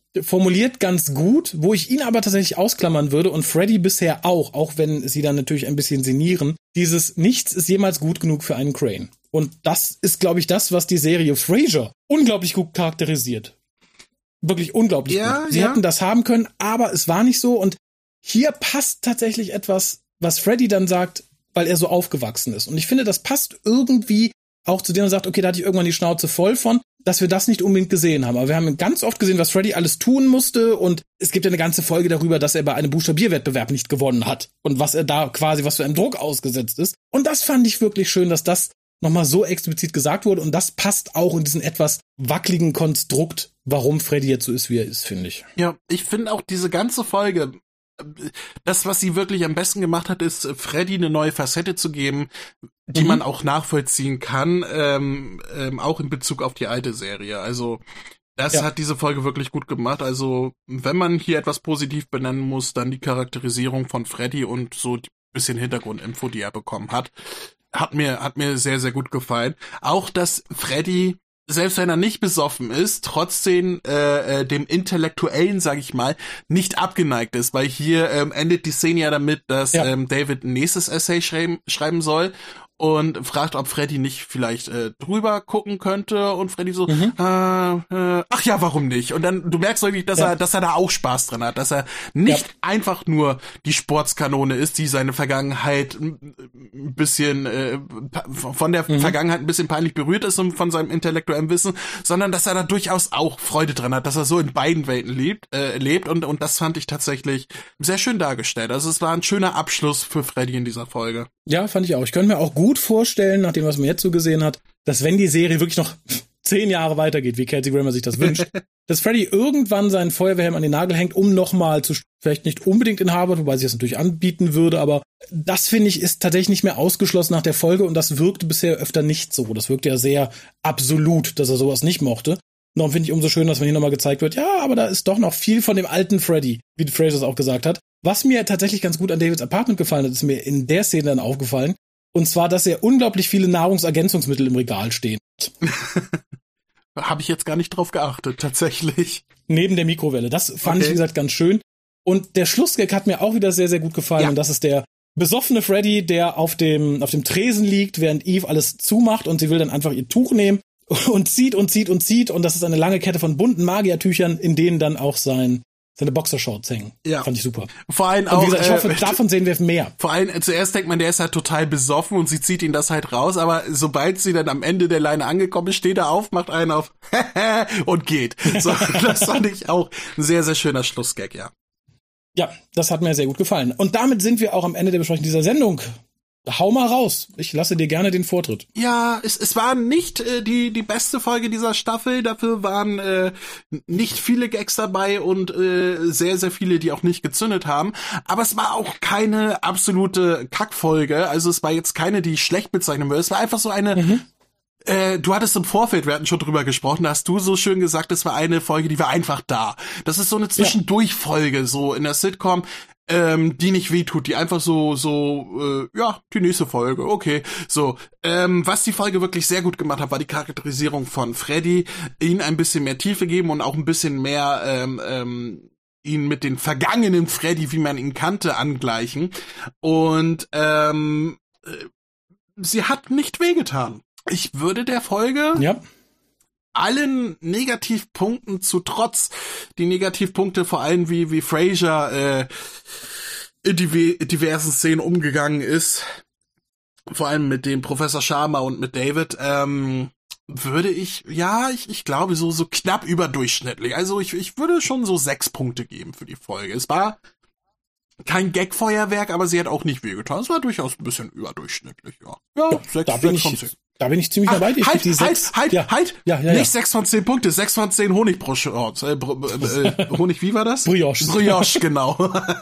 formuliert ganz gut, wo ich ihn aber tatsächlich ausklammern würde und Freddy bisher auch, auch wenn sie dann natürlich ein bisschen sinnieren. Dieses Nichts ist jemals gut genug für einen Crane. Und das ist, glaube ich, das, was die Serie Frasier unglaublich gut charakterisiert. Wirklich unglaublich ja, gut. Sie ja. hätten das haben können, aber es war nicht so. Und hier passt tatsächlich etwas, was Freddy dann sagt, weil er so aufgewachsen ist. Und ich finde, das passt irgendwie auch zu dem, er sagt, okay, da hatte ich irgendwann die Schnauze voll von, dass wir das nicht unbedingt gesehen haben. Aber wir haben ganz oft gesehen, was Freddy alles tun musste. Und es gibt ja eine ganze Folge darüber, dass er bei einem Buchstabierwettbewerb nicht gewonnen hat. Und was er da quasi, was für einem Druck ausgesetzt ist. Und das fand ich wirklich schön, dass das nochmal so explizit gesagt wurde. Und das passt auch in diesen etwas wackeligen Konstrukt, warum Freddy jetzt so ist, wie er ist, finde ich. Ja, ich finde auch diese ganze Folge, das, was sie wirklich am besten gemacht hat, ist, Freddy eine neue Facette zu geben, die mhm. man auch nachvollziehen kann, ähm, ähm, auch in Bezug auf die alte Serie. Also das ja. hat diese Folge wirklich gut gemacht. Also wenn man hier etwas positiv benennen muss, dann die Charakterisierung von Freddy und so ein bisschen Hintergrundinfo, die er bekommen hat, hat mir hat mir sehr, sehr gut gefallen. Auch, dass Freddy, selbst wenn er nicht besoffen ist, trotzdem äh, äh, dem Intellektuellen, sag ich mal, nicht abgeneigt ist, weil hier ähm, endet die Szene ja damit, dass ja. ähm, David ein nächstes Essay schreiben, schreiben soll und fragt, ob Freddy nicht vielleicht äh, drüber gucken könnte und Freddy so, mhm. äh, äh, ach ja, warum nicht? Und dann, du merkst wirklich, dass ja. er dass er da auch Spaß dran hat, dass er nicht ja. einfach nur die Sportskanone ist, die seine Vergangenheit ein bisschen, äh, von der mhm. Vergangenheit ein bisschen peinlich berührt ist und von seinem intellektuellen Wissen, sondern dass er da durchaus auch Freude dran hat, dass er so in beiden Welten lebt, äh, lebt und, und das fand ich tatsächlich sehr schön dargestellt. Also es war ein schöner Abschluss für Freddy in dieser Folge. Ja, fand ich auch. Ich könnte mir auch gut vorstellen, nach dem, was man jetzt so gesehen hat, dass wenn die Serie wirklich noch zehn Jahre weitergeht, wie Kelsey Grammer sich das wünscht, dass Freddy irgendwann seinen Feuerwehrhelm an den Nagel hängt, um nochmal zu, vielleicht nicht unbedingt in Harvard, wobei sie das natürlich anbieten würde, aber das, finde ich, ist tatsächlich nicht mehr ausgeschlossen nach der Folge und das wirkte bisher öfter nicht so. Das wirkte ja sehr absolut, dass er sowas nicht mochte. Darum finde ich umso schöner, dass man hier nochmal gezeigt wird, ja, aber da ist doch noch viel von dem alten Freddy, wie Fraser es auch gesagt hat. Was mir tatsächlich ganz gut an Davids Apartment gefallen hat, ist mir in der Szene dann aufgefallen. Und zwar, dass er unglaublich viele Nahrungsergänzungsmittel im Regal stehen hat. Habe ich jetzt gar nicht drauf geachtet, tatsächlich. Neben der Mikrowelle. Das fand okay. ich, wie gesagt, ganz schön. Und der Schlussgag hat mir auch wieder sehr, sehr gut gefallen. Ja. Und das ist der besoffene Freddy, der auf dem, auf dem Tresen liegt, während Eve alles zumacht und sie will dann einfach ihr Tuch nehmen und zieht und zieht und zieht. Und das ist eine lange Kette von bunten Magiertüchern, in denen dann auch sein seine Boxershorts hängen. Ja. Fand ich super. Vor allem und wie auch, gesagt, ich hoffe, äh, davon sehen wir mehr. Vor allem, zuerst denkt man, der ist halt total besoffen und sie zieht ihn das halt raus, aber sobald sie dann am Ende der Leine angekommen ist, steht er auf, macht einen auf und geht. So, das fand ich auch ein sehr, sehr schöner Schlussgag, ja. Ja, das hat mir sehr gut gefallen. Und damit sind wir auch am Ende der Besprechung dieser Sendung. Hau mal raus. Ich lasse dir gerne den Vortritt. Ja, es, es war nicht äh, die die beste Folge dieser Staffel. Dafür waren äh, nicht viele Gags dabei und äh, sehr, sehr viele, die auch nicht gezündet haben. Aber es war auch keine absolute Kackfolge. Also es war jetzt keine, die ich schlecht bezeichnen würde. Es war einfach so eine... Mhm. Äh, du hattest im Vorfeld, wir hatten schon drüber gesprochen, da hast du so schön gesagt, es war eine Folge, die war einfach da. Das ist so eine Zwischendurchfolge, so in der Sitcom, ähm, die nicht wehtut, die einfach so, so, äh, ja, die nächste Folge, okay. So, ähm, was die Folge wirklich sehr gut gemacht hat, war die Charakterisierung von Freddy, ihn ein bisschen mehr Tiefe geben und auch ein bisschen mehr, ähm, ähm, ihn mit den vergangenen Freddy, wie man ihn kannte, angleichen. Und, ähm, äh, sie hat nicht wehgetan. Ich würde der Folge ja. allen Negativpunkten zu Trotz, die Negativpunkte vor allem wie wie Frasier äh, in die diversen Szenen umgegangen ist, vor allem mit dem Professor Sharma und mit David, ähm, würde ich, ja, ich ich glaube so so knapp überdurchschnittlich. Also ich ich würde schon so sechs Punkte geben für die Folge. Es war kein Gag-Feuerwerk, aber sie hat auch nicht wehgetan. Es war durchaus ein bisschen überdurchschnittlich, ja. Ja, ja sechs, da bin ich, da bin ich ziemlich dabei. Ich halt, die halt, sechs, halt, ja. halt, ja, ja, ja. Nicht sechs von zehn Punkte, sechs von zehn Honigbroschons. Äh, äh, Honig, wie war das? Brioche. Brioche, genau.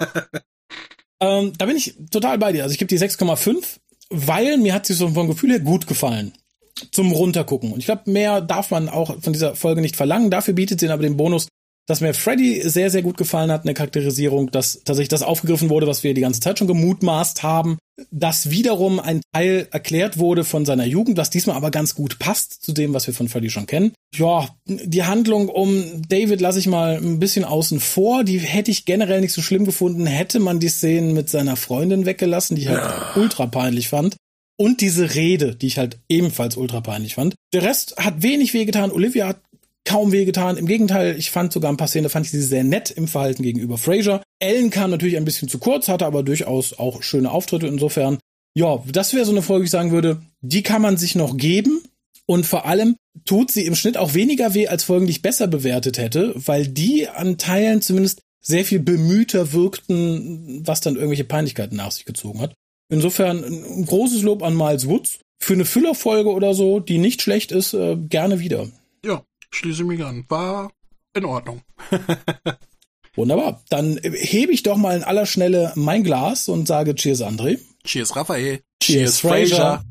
ähm, da bin ich total bei dir. Also ich gebe die sechs Komma fünf, weil mir hat sie so vom Gefühl her gut gefallen. Zum Runtergucken. Und ich glaube, mehr darf man auch von dieser Folge nicht verlangen. Dafür bietet sie aber den Bonus, dass mir Freddy sehr, sehr gut gefallen hat, eine Charakterisierung, dass tatsächlich das aufgegriffen wurde, was wir die ganze Zeit schon gemutmaßt haben, dass wiederum ein Teil erklärt wurde von seiner Jugend, was diesmal aber ganz gut passt zu dem, was wir von Freddy schon kennen. Ja, die Handlung um David lasse ich mal ein bisschen außen vor, die hätte ich generell nicht so schlimm gefunden, hätte man die Szenen mit seiner Freundin weggelassen, die ich halt ja. ultra peinlich fand. Und diese Rede, die ich halt ebenfalls ultra peinlich fand. Der Rest hat wenig wehgetan, Olivia hat kaum wehgetan. Im Gegenteil, ich fand sogar ein paar Szenen, fand ich sie sehr nett im Verhalten gegenüber Frasier. Ellen kam natürlich ein bisschen zu kurz, hatte aber durchaus auch schöne Auftritte insofern. Ja, das wäre so eine Folge, ich sagen würde, die kann man sich noch geben. Und vor allem tut sie im Schnitt auch weniger weh als Folgen, die ich besser bewertet hätte, weil die an Teilen zumindest sehr viel bemühter wirkten, was dann irgendwelche Peinlichkeiten nach sich gezogen hat. Insofern ein großes Lob an Miles Woods. Für eine Füllerfolge oder so, die nicht schlecht ist, äh, gerne wieder. Ja, schließe mich an. War in Ordnung. Wunderbar. Dann hebe ich doch mal in aller Schnelle mein Glas und sage Cheers, André. Cheers, Raphael. Cheers, Frasier.